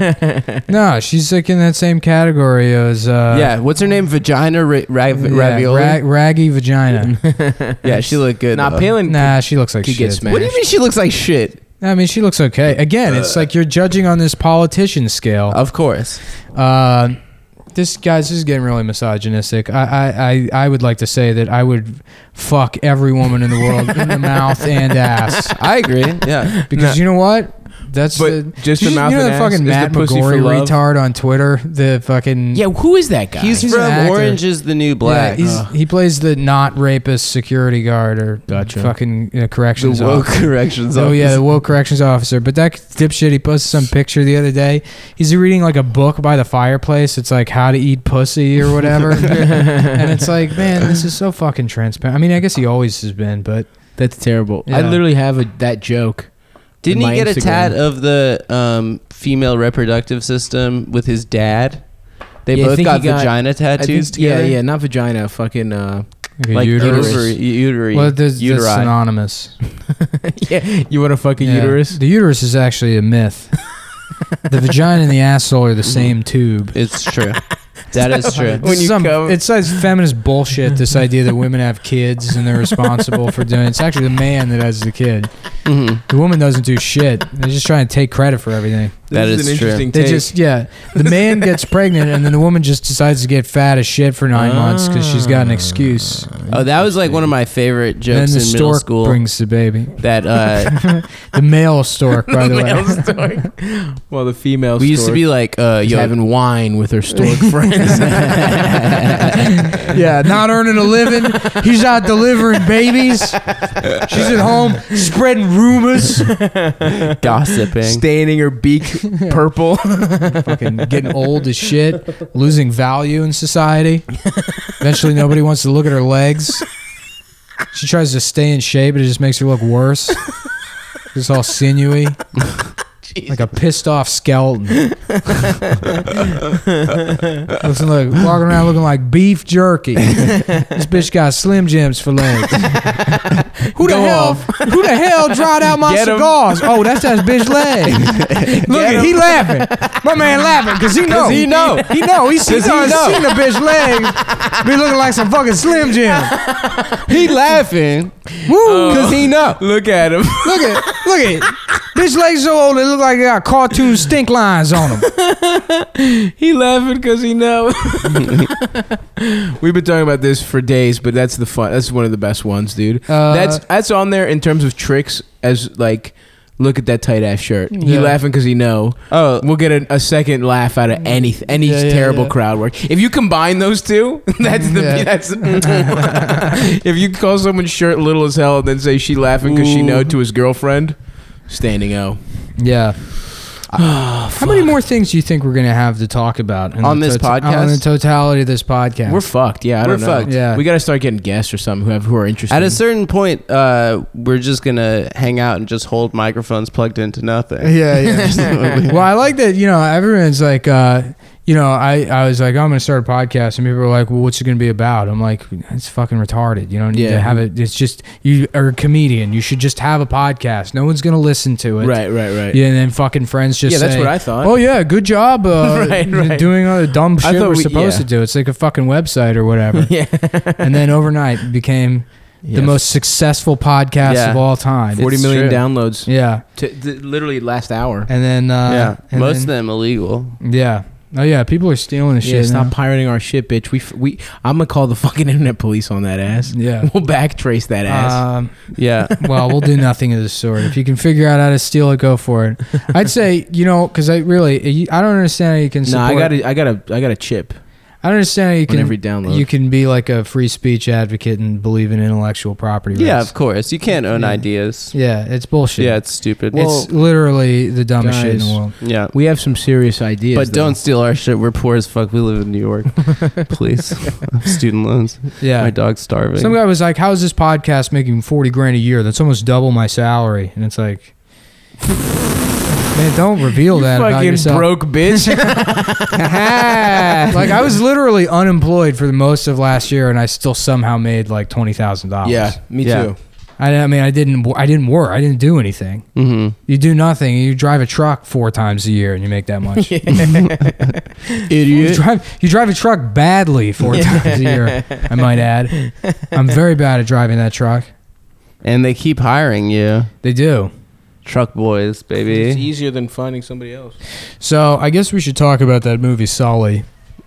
no, she's like in that same category as. Uh, yeah, what's her name? Vagina ra- ra- yeah, ravioli. ra- raggy vagina. yeah, she looked good. Nah, though. Palin Nah, she looks like could get shit. smashed. What do you mean she looks like shit? I mean, she looks okay. Again, it's like you're judging on this politician scale. Of course. Uh, this guys, this is getting really misogynistic. I, I, I, I would like to say that I would fuck every woman in the world in the mouth and ass. I agree. Yeah. Because No. you know what? That's But the, just you the mouth You know and the ass fucking is the Matt pussy for McGorry love? retard on Twitter. The fucking Yeah, who is that guy? He's, He's from an actor. Orange is the New Black. Yeah, he's, he plays the not rapist security guard or Gotcha. fucking uh, the corrections woke officer. corrections Oh yeah, officer. the woke corrections officer. But that dipshit, he posted some picture the other day. He's reading like a book by the fireplace. It's like how to eat pussy or whatever. And it's like, man, this is so fucking transparent. I mean, I guess he always has been, but That's terrible. I Yeah. literally have a, that joke. Didn't in he my get a Instagram. tat of the um, female reproductive system with his dad? They Yeah, I both think got he got- vagina I tattoos think, yeah, together. yeah, not vagina, fucking. Uh, like, a Like uterus. uterus. Uteri, Well, there's, that's uteri. synonymous. yeah, you want a fucking Yeah. uterus? The uterus is actually a myth. The vagina and the asshole are the same tube. It's true. That is true. When This you is some, come- it's like feminist bullshit. This idea that women have kids and they're responsible for doing. It's actually the man that has the kid. Mhm. The woman doesn't do shit. They're just trying to take credit for everything. That This is an true. interesting They take. just yeah. The man gets pregnant and then the woman just decides to get fat as shit for nine months because she's got an excuse. Oh, that was like one of my favorite And jokes then the in middle stork school. brings the baby. that uh, The male stork, by the Male way. stork. Well, the female we used to stork be like, uh, is yo, having wine with her stork friends. Yeah, not earning a living. He's out delivering babies. She's at home spreading rumors. gossiping. Staining her beak purple. Fucking getting old as shit, losing value in society. Eventually, nobody wants to look at her legs. She tries to stay in shape, but it just makes her look worse. It's all sinewy, like a pissed off skeleton. Looking like walking around looking like beef jerky. This bitch got Slim Jims for legs. Who the Go hell? off. Who the hell dried out my Get 'em. cigars? Oh, that's that bitch leg. Look at he laughing. My man laughing because he know. he know. He know. He, he, he know. know. Seen the bitch legs be looking like some fucking Slim Jim. He laughing Woo! because he know. Look at him. Look at look at bitch legs so old they look like they got cartoon stink lines on them. He laughing because he know. We've been talking about this for days, but that's the fun. That's one of the best ones, dude. Uh, that's that's on there in terms of tricks. As like, look at that tight ass shirt. He Yeah. laughing because he know. Oh, We'll get a, a second laugh out of any any Yeah, yeah, terrible yeah. crowd work. If you combine those two, that's the Yeah. that's. If you call someone's shirt little as hell and then say she laughing because she Ooh. know to his girlfriend, standing O. Yeah. How many more things do you think we're gonna have to talk about in On the this On podcast? the totality of this podcast, We're fucked. Yeah, I We're don't know. fucked. Yeah. we got to start getting guests or something who have who are interested. at a certain point, uh, we're just gonna hang out and just hold microphones plugged into nothing. Yeah, yeah. Well, I like that. You know, everyone's like, uh, you know, I, I was like, oh, I'm going to start a podcast. And people were like, well, what's it going to be about? I'm like, it's fucking retarded. You don't need Yeah. to have it. It's just, you are a comedian. You should just have a podcast. No one's going to listen to it. Right, right, right. Yeah, and then fucking friends just Yeah, say, that's what I thought. oh, yeah, good job uh, Right, right. doing all the dumb I shit thought we're we- supposed yeah. to do. It's like a fucking website or whatever. Yeah. And then overnight it became Yeah. the most successful podcast Yeah. of all time. Forty It's million true. downloads. Yeah. To, to literally last hour. And then, uh, yeah, and most then- of them illegal. Yeah. Oh, yeah, people are stealing the Yeah, shit stop now. pirating our shit, bitch. We f- we. I'm gonna call the fucking internet police on that ass. Yeah. We'll backtrace that ass. Um, Yeah, well, we'll do nothing of the sort. If you can figure out how to steal it, go for it. I'd say, you know, because I really, I don't understand how you can no, support. I got a, I got a, I got a chip I don't understand how you on can. every download. You can be like a free speech advocate and believe in intellectual property rights. yeah, of course. You can't own Yeah. ideas. Yeah, it's bullshit. Yeah, it's stupid. it's literally the dumbest shit in the guys, world. yeah. we have some serious ideas, But though. don't steal our shit. We're poor as fuck. We live in New York. Please. Student loans. Yeah. My dog's starving. Some guy was like, "How is this podcast making forty grand a year? That's almost double my salary." And it's like, man, don't reveal that about fucking yourself. broke bitch. Like I was literally unemployed for the most of last year, and I still somehow made like twenty thousand dollars. Yeah, me Yeah. too. I, I mean, I didn't. wo- I didn't work. I didn't do anything. Mm-hmm. You do nothing. You drive a truck four times a year, and you make that much. You Idiot. drive. You drive a truck badly four times a year. I might add. I'm very bad at driving that truck. And they keep hiring you. They do. Truck boys, It's baby. easier than finding somebody else. So I guess we should talk about that movie Sully.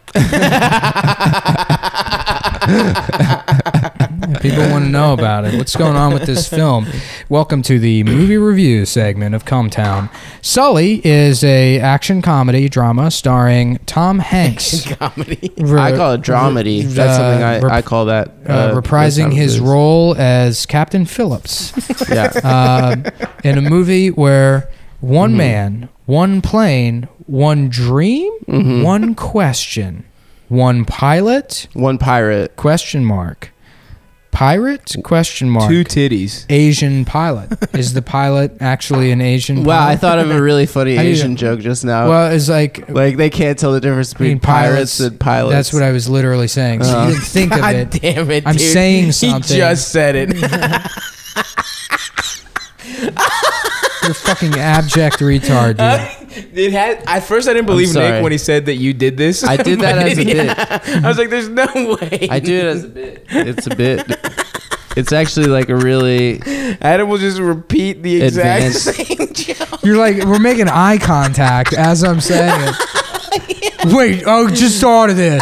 People want to know about it. What's going on with this film? Welcome to the movie review segment of Cumtown. Sully is a action comedy drama starring Tom Hanks. Comedy. I call it dramedy. That's something I, rep- I call that. uh, Uh, reprising that's how it his is. role as Captain Phillips Yeah. uh, in a movie where one Mhm. man, one plane, one dream, Mhm. one question, one pilot, One pirate. question mark, pirate, question mark, Two titties. Asian pilot. Is the pilot actually an Asian Wow, I pilot? thought of a really funny How do you- Asian joke just now. Well, it's like, like they can't tell the difference between between pilots, pirates and pilots. that's what I was literally saying. So Uh. you didn't think of God it. damn it! I'm dude. saying something. He just said it. You're a fucking abject retard, dude. It had. At first, I didn't believe sorry. Nick when he said that you did this. I did that as a bit. I was like, "There's no way." I do it as a bit. It's a bit. It's actually like a really. Adam will just repeat the exact Advanced. same joke. You're like, we're making eye contact as I'm saying it. Wait, oh, just started this.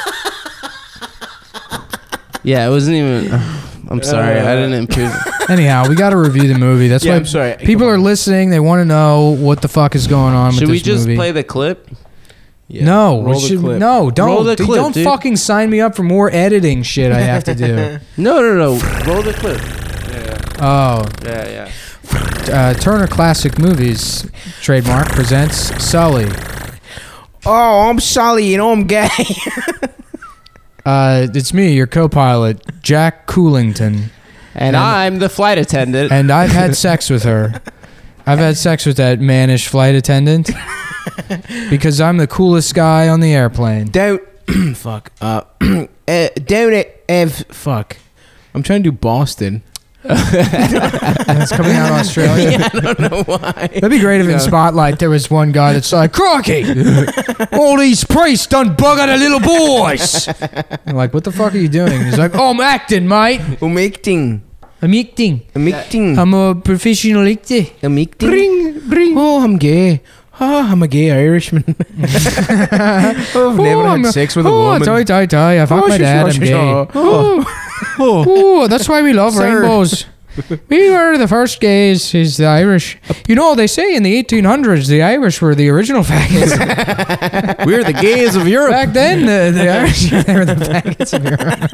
Yeah, it wasn't even. I'm sorry, I didn't improve. Anyhow, we got to review the movie. That's Yeah, why I'm sorry. people Come are on. listening. They want to know what the fuck is going on Should with we this just movie. play the clip? Yeah. No, we Roll the should, clip. no, don't. Roll the Dude, clip, don't dude. fucking sign me up for more editing shit I have to do. No, no, no. Roll the clip. Oh, Yeah, yeah. uh, Turner Classic Movies trademark presents Sully. Oh, I'm Sully. You know I'm gay. Uh, it's me, your co-pilot, Jack Coolington, And, And- I'm the flight attendant. and I've had sex with her. I've had sex with that mannish flight attendant because I'm the coolest guy on the airplane. Don't. fuck. Uh, uh, don't it have. Fuck. I'm trying to do Boston. And it's coming out of Australia. Yeah, I don't know why. That'd be great if in Spotlight there was one guy that's like, Crocky, all these priests done buggered the little boys. I'm like, what the fuck are you doing? He's like, oh, I'm acting, mate. I'm acting. I'm acting. I'm acting. I'm a professional actor. I'm acting. Bring, bring. Oh, I'm gay. Oh, I'm a gay Irishman. oh, I've never I'm had sex with a oh, woman. die, die, die. I fucked Oh, my shush, dad. shush, I'm shush, gay. oh. Oh. oh. Oh, that's why we love Sir. rainbows. We were the first gays, is the Irish. You know, they say in the eighteen hundreds, the Irish were the original faggots. We're the gays of Europe. Back then, the, the Irish they were the faggots of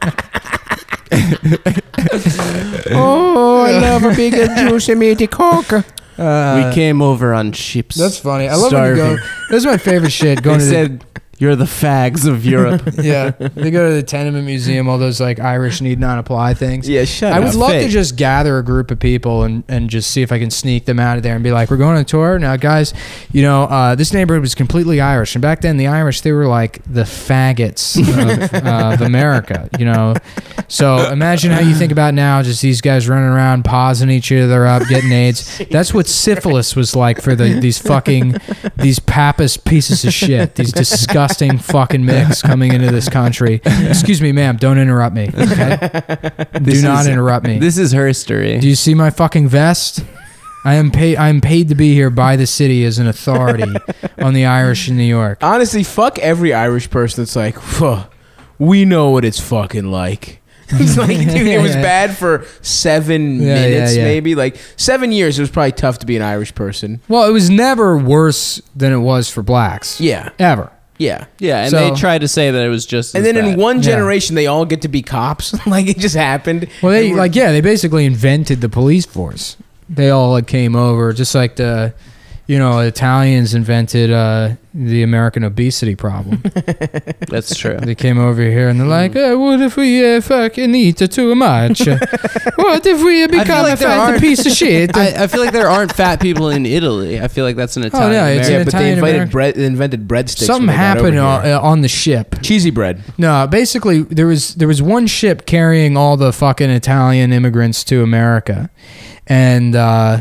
Europe. Oh, I love a big juicy meaty cock. we came over on ships. That's funny. I love when you go. Starving. This is my favorite shit. They Going to the, said You're the fags of Europe. Yeah, they go to the Tenement Museum, all those like Irish need not apply things. Yeah, shut I up. would love Fake. to just gather a group of people and, and just see if I can sneak them out of there and be like, we're going on a tour now, guys. You know, uh, this neighborhood was completely Irish, and back then the Irish, they were like the faggots of, uh, of America. You know, so imagine how you think about now, just these guys running around, pausing each other up, getting AIDS. That's what syphilis was like for the these fucking these papist pieces of shit. These disgusting fucking mix coming into this country. Excuse me, ma'am. Don't interrupt me. Okay? Do This not is- interrupt me. This is herstory. Do you see my fucking vest? I am paid. I am paid to be here by the city as an authority on the Irish in New York. Honestly, fuck every Irish person that's like, "Phew, we know what it's fucking like. It's like, dude, it was bad for seven Yeah, minutes, yeah, yeah. maybe. Like, seven years, it was probably tough to be an Irish person. Well, it was never worse than it was for blacks. Yeah. Ever. Yeah. Yeah, and So- they tried to say that it was just. And as then in bad. one Yeah. generation, they all get to be cops. Like, it just happened. Well, they And we're- like yeah, they basically invented the police force. They all like came over, just like the, you know, Italians invented uh, the American obesity problem. That's true. They came over here and they're like, oh, what if we uh, fucking eat too much? What if we become like a there fat aren't- piece of shit? I, I feel like there aren't fat people in Italy. I feel like that's an Italian. yeah, it's American. yeah, an but they Italian invited American- bread, they invented breadsticks. Something when they got happened over on, here. uh, on the ship. Cheesy bread. No, basically there was there was one ship carrying all the fucking Italian immigrants to America, and uh,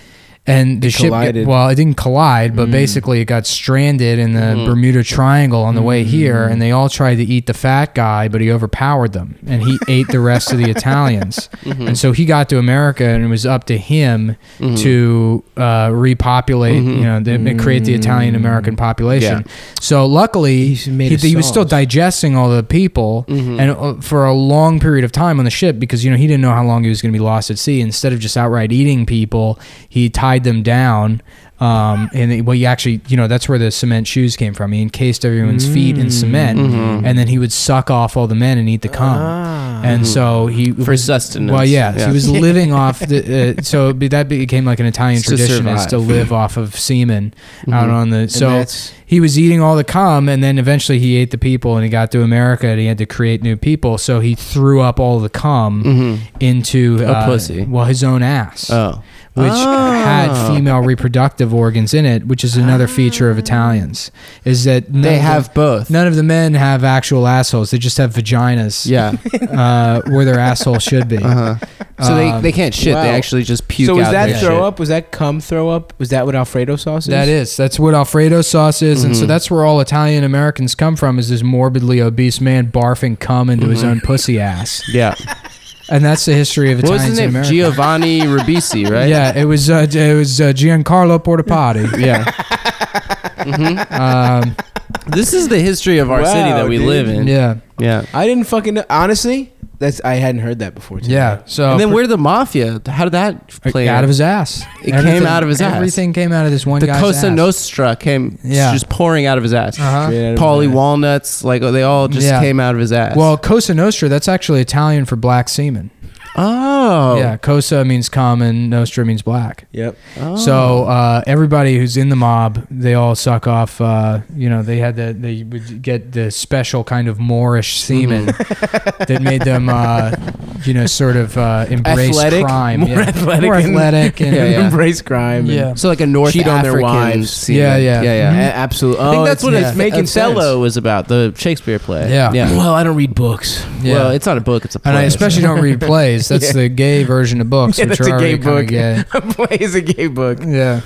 and the It ship collided. well it didn't collide, but Mm. basically it got stranded in the Mhm. Bermuda Triangle on the way here, Mm. and they all tried to eat the fat guy, but he overpowered them, and he ate the rest of the Italians, Mhm. and so he got to America, and it was up to him Mhm. to uh, repopulate, Mhm. you know, the, create the Italian American population. So luckily, He made he, a he was still sauce. digesting all the people, Mhm. and uh, for a long period of time on the ship, because you know he didn't know how long he was going to be lost at sea. Instead of just outright eating people, he tied them down. Um, and it- well, you actually, you know, that's where the cement shoes came from. He encased everyone's feet in cement, Mhm. and then he would suck off all the men and eat the cum. Ah. And so he For was- sustenance. Well, yeah, so Yeah. he was living off the. Uh, so it be- that became like an Italian To tradition is to survive. live off of semen out Mhm. on the. And So that's- he was eating all the cum, and then eventually he ate the people, and he got to America, and he had to create new people. So he threw up all the cum Mhm. into A uh, pussy. well, his own ass, Oh. which Oh. had female reproductive organs in it, which is another feature of Italians. Is that none They of have the, both. none of the men have actual assholes; they just have vaginas. Yeah. uh, where their asshole should be. Uh-huh. So they, Um, they can't shit. wow. They actually just puke So was out that their throw shit. up? Was that cum throw up? Was that what Alfredo sauce is? That is. That's what Alfredo sauce is, and so Mhm. that's where all Italian Americans come from. Is this morbidly obese man barfing cum into his own pussy ass, Yeah. and that's the history of What was Italians his in name? America. Giovanni Ribisi, right? Yeah, it was. Uh, it was uh, Giancarlo Portapati. Yeah. hmm um, This is the history of our Wow, city that we dude. live in. yeah, Yeah. I didn't fucking know. Honestly, that's I hadn't heard that before. Too. yeah. So And then where the mafia? How did that play out of his ass. It came out of his ass. Everything came out of this one The guy's Cosa ass. Nostra came Yeah. just pouring out of his ass. Uh-huh. Straight out of Paulie his ass. Walnuts, like they all just Yeah. came out of his ass. Well, Cosa Nostra, that's actually Italian for black semen. oh, Yeah, Cosa means common, Nostra means black. Yep. Oh. So uh, everybody who's in the mob, they all suck off. Uh, you know, they had the they would get the special kind of Moorish semen Mm-hmm. that made them, uh, you know, sort of uh, embrace Athletic? crime, More yeah. athletic more and- athletic, and Yeah, yeah. Embrace crime. and Yeah. so like a North Cheat on their African wives. semen. Yeah, yeah. yeah, yeah. Mhm. A- absolutely. I think Oh, that's what yeah. it's making Othello was about, the Shakespeare play. Yeah. yeah. Well, I don't read books. Yeah. Well, it's not a book; it's a play. and I especially don't read plays. That's Yeah. the gay version of books, Yeah, which that's are a gay already kind book. of gay. A play is a gay book. Yeah.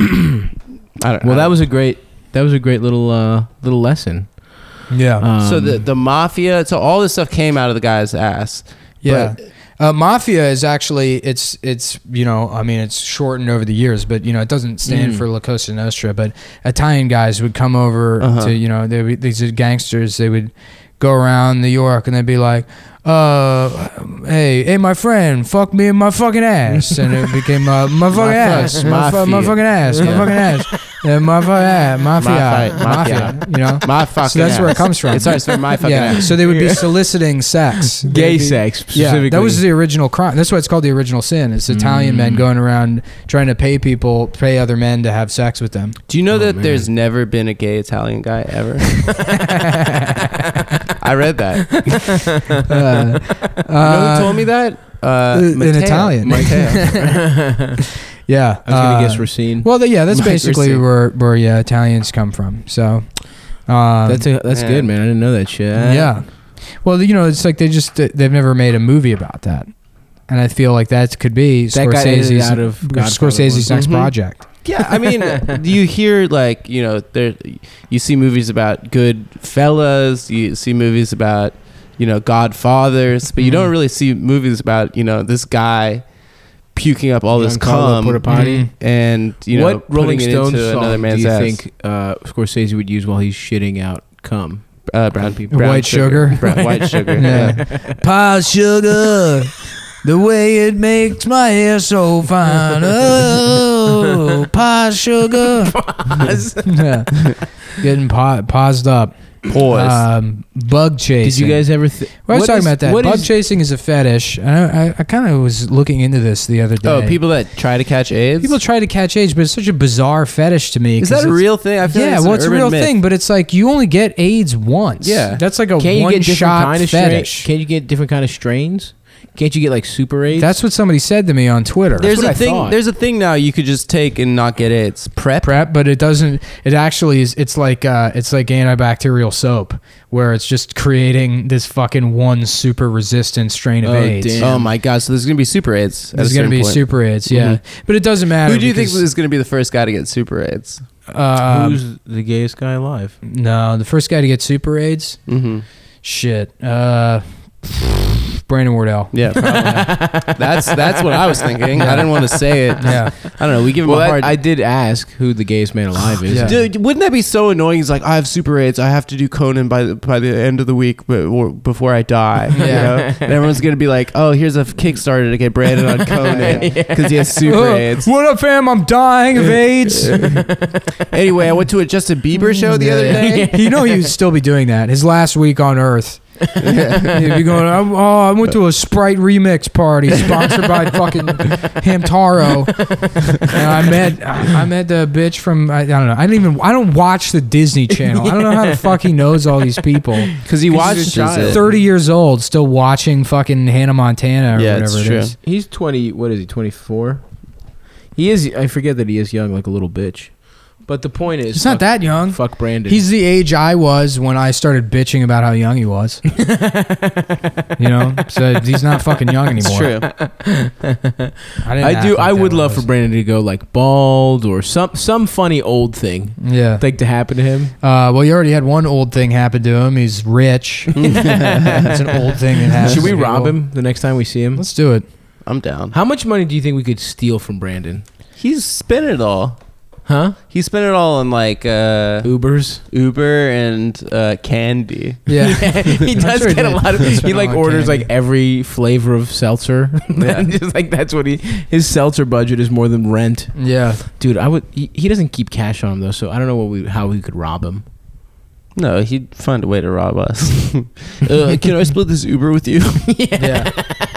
I don't, Well, that was a great. That was a great little uh, little lesson. Yeah. Um, so the the mafia. So all this stuff came out of the guy's ass. Yeah. But- Uh, mafia is actually it's it's you know I mean it's shortened over the years, but you know it doesn't stand Mm. for La Cosa Nostra. But Italian guys would come over Uh-huh. to you know they would, these are gangsters. They would go around New York and they'd be like, uh, hey, hey, my friend, fuck me in my fucking ass, and it became uh, my fucking ass, my, fu- my fucking ass, my fucking ass, and my fucking ass, mafia, My fi- mafia, mafia. you know. My fucking So that's where it ass. comes from. It starts from my fucking Yeah, ass. so they would be soliciting sex, Gay They'd be- sex, Yeah, specifically. that was the original crime. That's why it's called the original sin. It's Italian men going around trying to pay people, pay other men to have sex with them. Do you know Oh, that man. there's never been a gay Italian guy ever? I read that. Uh, You know who told me that? Uh, in Matteo. Italian. Matteo. Yeah, I was gonna uh, guess Racine. Well, th- yeah, that's Mike basically Racine. where where yeah Italians come from. So, um, that's a, that's yeah. good, man. I didn't know that shit. yeah. Well, you know, it's like they just they've never made a movie about that, and I feel like that could be That got edited Scorsese's out of Godfather Scorsese's one. next Mhm. project. Yeah, I mean, you hear like you know there, you see movies about good fellas, you see movies about you know Godfathers, but you don't Mhm. really see movies about you know this guy puking up all this Giancarlo cum Portapati. Mhm. and you know What Rolling putting it Stones into another song do man's you ass. think uh, Scorsese would use while he's shitting out cum? uh, brown people, White sugar. brown, white sugar. Yeah. Pie sugar, the way it makes my hair so fine. Oh, pie sugar. Yeah. Getting pa- paused up. Pause. Um, bug chasing. Did you guys ever? Th- Well, I was what talking is- about that. what Bug is- chasing is a fetish. And I, I, I kind of was looking into this the other day. Oh, people that try to catch AIDS. People try to catch AIDS, but it's such a bizarre fetish to me. Is 'cause that a it's- real thing? I feel Yeah, like it's well, an it's a urban real myth. thing, but it's like you only get AIDS once. Yeah. That's like a Can't you get different one-shot kind of strain? fetish. Can't you get different kind of strains? Can't you get like super AIDS? That's what somebody said to me on Twitter. There's what a I thing. thought. There's a thing now you could just take and not get AIDS. Prep. Prep, but it doesn't. It actually is. It's like uh, it's like antibacterial soap, where it's just creating this fucking one super resistant strain of Oh, AIDS. damn. Oh my god! So there's gonna be super AIDS. at There's a going to certain be point. super AIDS, yeah, Mhm. but it doesn't matter. Who do you think because, is gonna be the first guy to get super AIDS? Um, Who's the gayest guy alive? no, the first guy to get super AIDS? Mm-hmm. Shit, uh, Brandon Wardell. Yeah, probably. that's that's what I was thinking. I didn't want to say it. Yeah. I don't know. We give him Well, a I, hard. I did ask who the gayest man alive is. Yeah. Dude, wouldn't that be so annoying? He's like, I have super AIDS. I have to do Conan by the by the end of the week, but or before I die. You Yeah. know? And everyone's gonna be like, oh, here's a Kickstarter to get Brandon on Conan because he has super Uh, AIDS. What up, fam? I'm dying of AIDS. Anyway, I went to a Justin Bieber show the other day. You know he would still be doing that. His last week on Earth. He'd be going, oh, I went to a Sprite remix party sponsored by fucking Hamtaro. And I met I met the bitch from I, I don't know. I don't even I don't watch the Disney Channel. I don't know how the fuck he knows all these people. Because he watches child. it. thirty years old, still watching fucking Hannah Montana or Yeah, whatever it's it true. is. He's twenty. What is he? Twenty-four. He is. I forget that he is young, like a little bitch. But the point is, He's not fuck- that young. Fuck Brandon. He's the age I was when I started bitching about how young he was. You know, so he's not fucking young anymore. It's true. I, didn't I act do. like I that would when love was- for Brandon to go like bald or some some funny old thing Yeah. like to happen to him. Uh, well, you already had one old thing happen to him. He's rich. It's an old thing that happens. Should we to rob people. him the next time we see him? Let's do it. I'm down. How much money do you think we could steal from Brandon? He's spent it all. Huh? He spent it all on like uh, Ubers. Uber and uh, candy. Yeah. he I'm does sure he get a did. lot of. Spent He it like on orders candy. like every flavor of seltzer. Yeah. Just like that's what he. His seltzer budget is more than rent. Yeah. Dude, I would. He, he doesn't keep cash on him though, so I don't know what we how we could rob him. No, he'd find a way to rob us. uh, can I split this Uber with you? Yeah.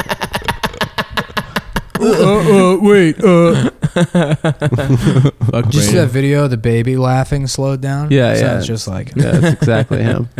uh, uh, wait. Uh, Fuck did you see that Brandon. video? of The baby laughing slowed down. Yeah, yeah. Sounds just like. Yeah, that's exactly him.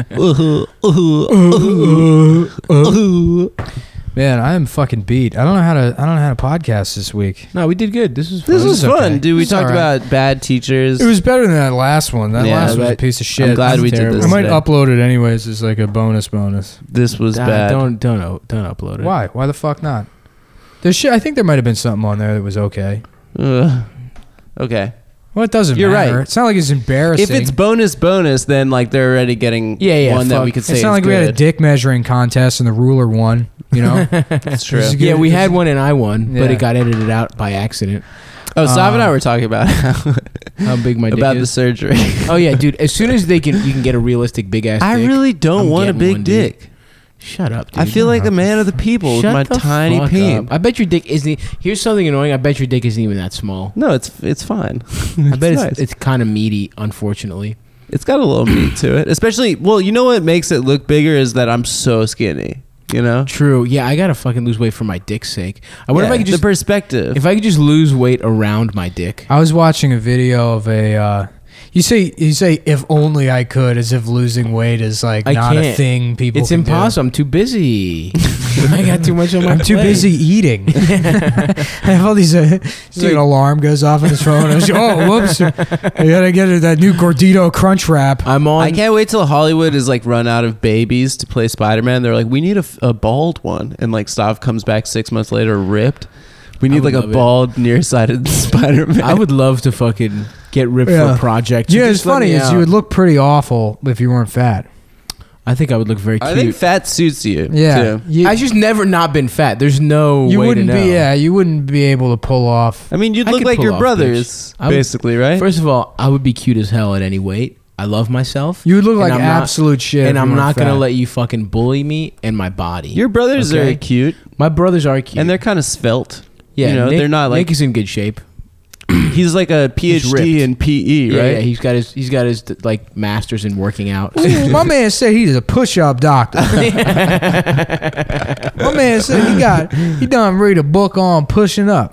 Man, I am fucking beat. I don't know how to. I don't know how to podcast this week. No, we did good. This was fun. This was is okay. fun, dude. We It's talked all right. about bad teachers. It was better than that last one. That Yeah, last one was a but piece of shit. I'm glad we did terrible. this. I might today. upload it anyways as like a bonus bonus. This was Nah, bad. Don't don't o- don't upload it. Why? Why the fuck not? There's shit. I think there might have been something on there that was okay. Ugh. Okay. Well, it doesn't You're matter. right. It's not like it's embarrassing. If it's bonus bonus, then like they're already getting Yeah, yeah, one that fuck. we could say it's not is like we had a good. dick measuring contest and the ruler won. You know, That's true. This is Yeah, good. we had one and I won, but Yeah. it got edited out by accident. Oh, Sav and I Um, were talking about how, How big my dick about the is. surgery. Oh yeah, dude. As soon as they can, you can get a realistic big ass. I dick, really don't I'm want a getting big one, dude. dick. Shut up, dude. I feel like a man of the people Shut with my the tiny fuck peen. up. I bet your dick isn't. e- Here's something annoying. I bet your dick isn't even that small. No, it's it's fine. I bet it's, nice. it's kind of meaty, unfortunately. It's got a little meat to it. Especially, well, you know what makes it look bigger is that I'm so skinny. You know? True. Yeah, I gotta fucking lose weight for my dick's sake. I wonder Yeah, if I could just the perspective. if I could just lose weight around my dick. I was watching a video of a. Uh, you say you say if only I could, as if losing weight is like I not a can't. thing people. It's can do. impossible. I'm too busy. I got too much on my I'm too plate. busy eating. I have all these. Uh, it's like an alarm goes off on his phone. I was, oh, whoops! I gotta get that new Gordito Crunch Wrap. I'm on. I can't wait till Hollywood is like run out of babies to play Spider-Man. They're like, we need a, f- a bald one, and like Stav comes back six months later ripped. We I need would like a love it. bald, nearsighted Spider-Man. I would love to fucking get ripped for Yeah. a project. Yeah, Just it's let funny me is out. you would look pretty awful if you weren't fat. I think I would look very cute. I think fat suits you. Yeah, too. you, I just never not been fat. There's no you way wouldn't to know. be. Yeah, you wouldn't be able to pull off. I mean, you'd I look could like pull your off, brothers, bitch. I would- basically, right? First of all, I would be cute as hell at any weight. I love myself. You would look And like I'm not- absolute shit. and if I'm you not weren't gonna fat. let you fucking bully me and my body. Your brothers Okay. are cute, my brothers are cute, and they're kind of svelte. yeah. you know, Nick, they're not like Nick is in good shape. he's like a He's PhD ripped. in P E, Yeah, right? yeah, he's got his he's got his like masters in working out. Ooh, my man said he's a push-up doctor. My man said he got he done read a book on pushing up.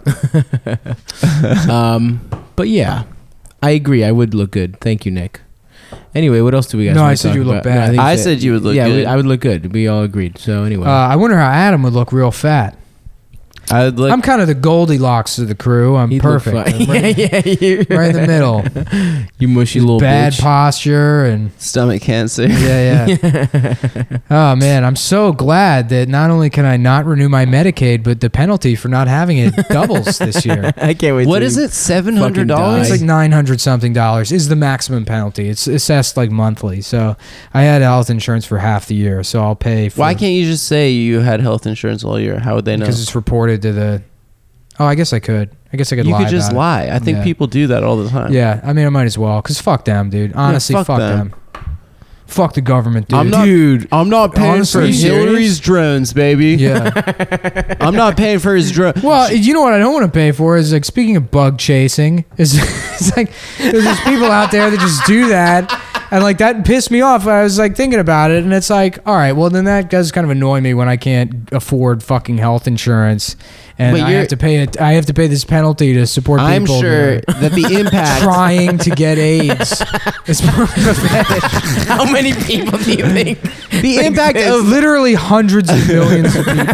um, but yeah, I agree. I would look good. Thank you, Nick. Anyway, what else do we guys? No, wanna I said talk you would look about? No, bad. think I that- said you would look yeah, good. we- I would look good. We all agreed. So anyway, Uh, I wonder how Adam would look real fat. I would look. I'm kind of the Goldilocks of the crew. I'm he'd look perfect. fine. I'm right, yeah, yeah, you right in the middle. You mushy little Bad bitch. posture and stomach cancer. yeah, yeah. Oh man, I'm so glad that not only can I not renew my Medicaid, but the penalty for not having it doubles this year. I can't wait. What till is you- it? Seven hundred dollars? It's like nine hundred something dollars is the maximum penalty. It's assessed like monthly. So I had health insurance for half the year, so I'll pay. For, Why can't you just say you had health insurance all year? How would they know? Because it's reported to the. Oh, I guess I could. I guess I could You lie. could just about lie. I think Yeah. people do that all the time. It. Yeah, I mean, I might as well. Cause fuck them, dude. Honestly, fuck fuck, them. them. Fuck the government, dude. I'm not, Dude, I'm not paying honestly, for are you serious? Hillary's drones, baby. Yeah. I'm not paying for his drone. Well, you know what I don't want to pay for is like speaking of bug chasing. Is it's like there's just people out there that just do that, and like that pissed me off. I was like thinking about it, and it's like, all right, well then that does kind of annoy me when I can't afford fucking health insurance, and But I you're- have to pay it. I have to pay this penalty to support I'm people sure that that the are impact. trying to get AIDS. It's more pathetic. how many people do you think? The impact Of of literally hundreds of millions of people.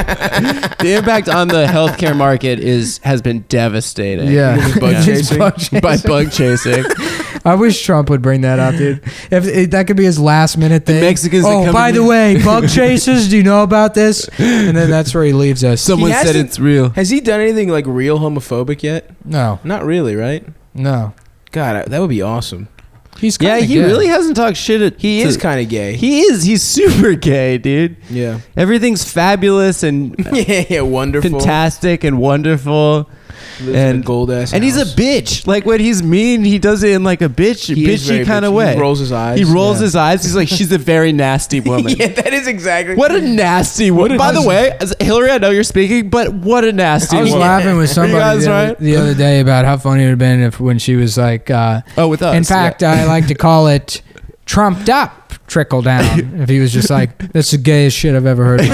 the impact on the healthcare market is has been devastating. Yeah. Bug It's chasing. bug chasing. By bug chasing. I wish Trump would bring that up, dude. If, if that could be his last minute thing. Mexicans that Oh, come by in- the way, bug chases. Do you know about this? And then that's where he leaves us. Someone He said hasn't- it's real. Has he done anything like real homophobic yet? no, Not really, right? no. God, that would be awesome. He's Yeah, kinda he gay. really hasn't talked shit. At, He to- is kind of gay. He is. He's super gay, dude. yeah. Everything's fabulous and yeah, yeah, wonderful. fantastic and wonderful. Lives in and- a gold ass. And he's a bitch. Like when he's mean, he does it in like a bitch, He is very bitchy kind of bitchy. way. He rolls his eyes. He rolls Yeah. his eyes. He's like, she's a very nasty woman. yeah, that is exactly. What a nasty woman. a- By the way, as- Hillary, I know you're speaking, but what a nasty I was woman. laughing with You somebody guys the, other, right? the other day about how funny it would have been if when she was like, uh, Oh, with us. in fact, yeah. I like to call it trumped up trickle down. If he was just like, that's the gayest shit I've ever heard.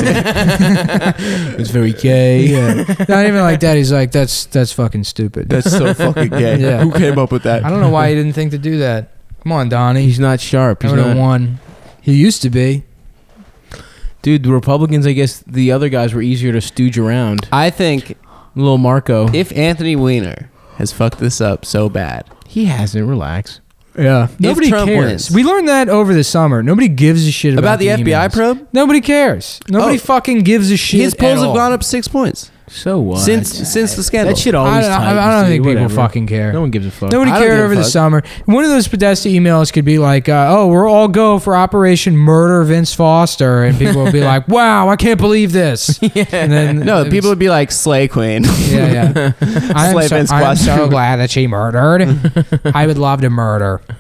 It's very gay. Yeah, not even like that. He's like, that's that's fucking stupid. That's so fucking gay. Yeah. Who came up with that? I don't know why he didn't think to do that. Come on, Donnie. He's not sharp. I He's would have not. won. He used to be. Dude, the Republicans, I guess the other guys were easier to stooge around. I think Little Marco. if Anthony Weiner has fucked this up so bad, He hasn't. Relax. Yeah. Nobody Trump cares. wins. We learned that over the summer. Nobody gives a shit about, about the F B I emails. probe, Nobody cares. Nobody Oh. fucking gives a shit. his polls at have all. gone up six points So what? since since the scandal. that shit I always. don't, I, tightens, I don't dude, think people whatever. fucking care. No one gives a fuck. Nobody I don't cared give a over the fuck. summer. One of those Podesta emails could be like, uh, "Oh, we're all go for Operation Murder Vince Foster," and people will be like, "Wow, I can't believe this." yeah. And then No, it's- people would be like Slay Queen. Yeah, yeah. I'm, Slave so, and I'm squash. so glad that she murdered. I would love to murder.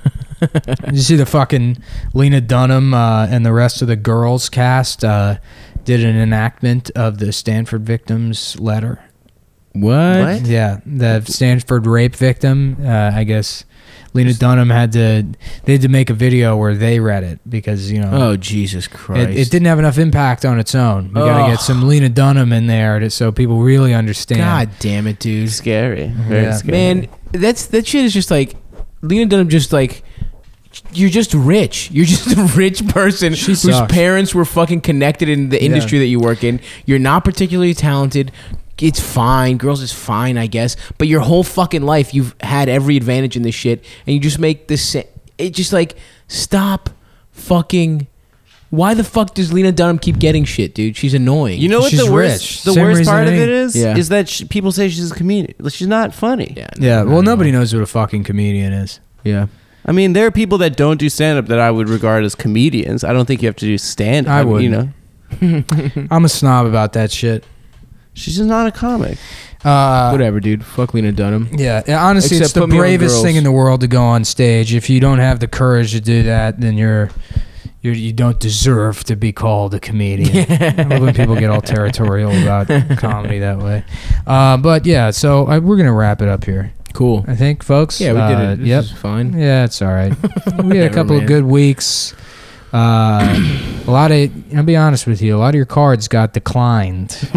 Did you see the fucking Lena Dunham uh, and the rest of the girls cast uh, did an enactment of the Stanford victims' letter? What? What? Yeah, the Stanford rape victim. Uh, I guess Lena Dunham had to. They had to make a video where they read it because you know. Oh Jesus Christ! It, it didn't have enough impact on its own. We gotta Ugh. get some Lena Dunham in there to, so people really understand. God damn it, dude. Scary. Very Yeah. scary. Man, that's that shit is just like Lena Dunham. Just like you're just rich. You're just a rich person She whose sucks. parents were fucking connected in the Yeah. industry that you work in. You're not particularly talented. It's fine. Girls is fine, I guess. But your whole fucking life, you've had every advantage in this shit, and you just make this. sa- It just like stop, fucking. Why the fuck does Lena Dunham keep getting shit, dude? She's annoying. You know what She's the worst rich. the Same worst reason part of I- it is? Yeah. Is that sh- people say she's a comedian. She's not funny. Yeah. Yeah, no, well, no, nobody no. knows what a fucking comedian is. Yeah. I mean, there are people that don't do stand up that I would regard as comedians. I don't think you have to do stand up. I wouldn't. You know, I'm a snob about that shit. she's just not a comic. Uh, Whatever, dude. Fuck Lena Dunham. Yeah, yeah, honestly, Except it's the put me on bravest Girls. thing in the world to go on stage. If you don't have the courage to do that, then you're, you're you don't deserve to be called a comedian. I love when people get all territorial about comedy that way. Uh, but yeah, so I, we're gonna wrap it up here. Cool. I think, folks. Yeah, we did Uh, it. This Yep. is fine. Yeah, it's all right. we had a Whatever, couple man. of good weeks. Uh, a lot of, I'll be honest with you, a lot of your cards got declined. All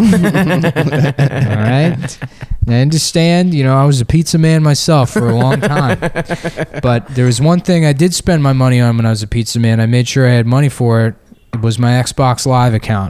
right. I understand, you know, I was a pizza man myself for a long time. But there was one thing I did spend my money on when I was a pizza man. I made sure I had money for it. It was my Xbox Live account.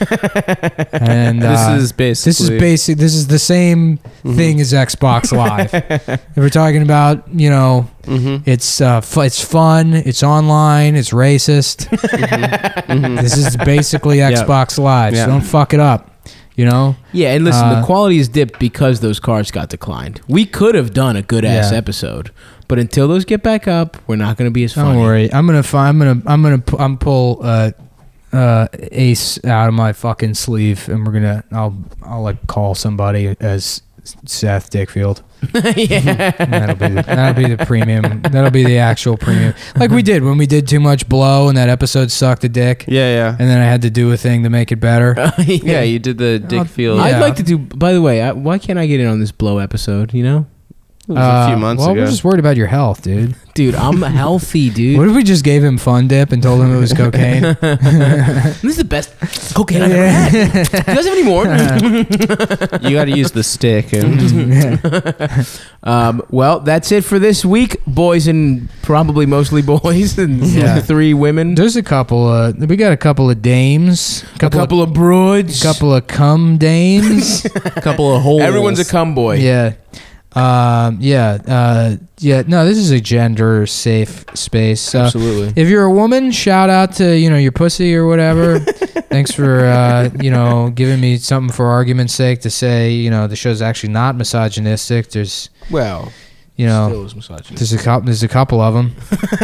And This uh, is basically. this is basic. This is the same thing as Xbox Live. If we're talking about, you know, Mhm. it's uh, fu- it's fun, it's online, it's racist. This is basically Yeah. Xbox Live. Yeah. So don't fuck it up. You know. Yeah, and listen, Uh, the quality is dipped because those cards got declined. We could have done a good ass Yeah. episode, but until those get back up, we're not going to be as funny. Don't worry. I'm gonna find. I'm gonna. I'm gonna. pu- I'm pull uh, uh, Ace out of my fucking sleeve, and we're gonna. I'll. I'll like call somebody as Seth Dickfield. Yeah. And that'll be the, that'll be the premium. That'll be the actual premium. Like we did when we did Too Much Blow, and that episode sucked a dick. Yeah, yeah. And then I had to do a thing to make it better. Yeah, you did the Dick Field. Yeah. I'd like to do. By the way, I, why can't I get in on this blow episode? You know, It was a few Uh, months well, ago. we're just worried about your health, dude. dude, I'm healthy, dude. What if we just gave him Fun Dip and told him it was cocaine? This is the best cocaine I've ever had. Do you guys have any more? You got to use the stick. And um, well, that's it for this week, boys, and probably mostly boys, and Yeah. three women, There's a couple of we got a couple of dames, a couple of of, broads. couple of cum dames. a couple of holes. Everyone's a cum boy. Yeah. Um, yeah. Uh, yeah. No, this is a gender safe space. So Absolutely. if you're a woman, shout out to, you know, your pussy or whatever. Thanks for, uh, you know, giving me something for argument's sake to say, you know, the show's actually not misogynistic. There's, Well, you know, still is misogynistic. there's a couple, there's a couple of them,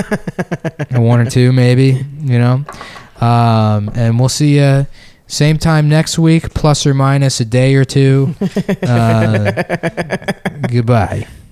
one or two maybe, you know. Um, and we'll see you same time next week, plus or minus a day or two. Uh, goodbye.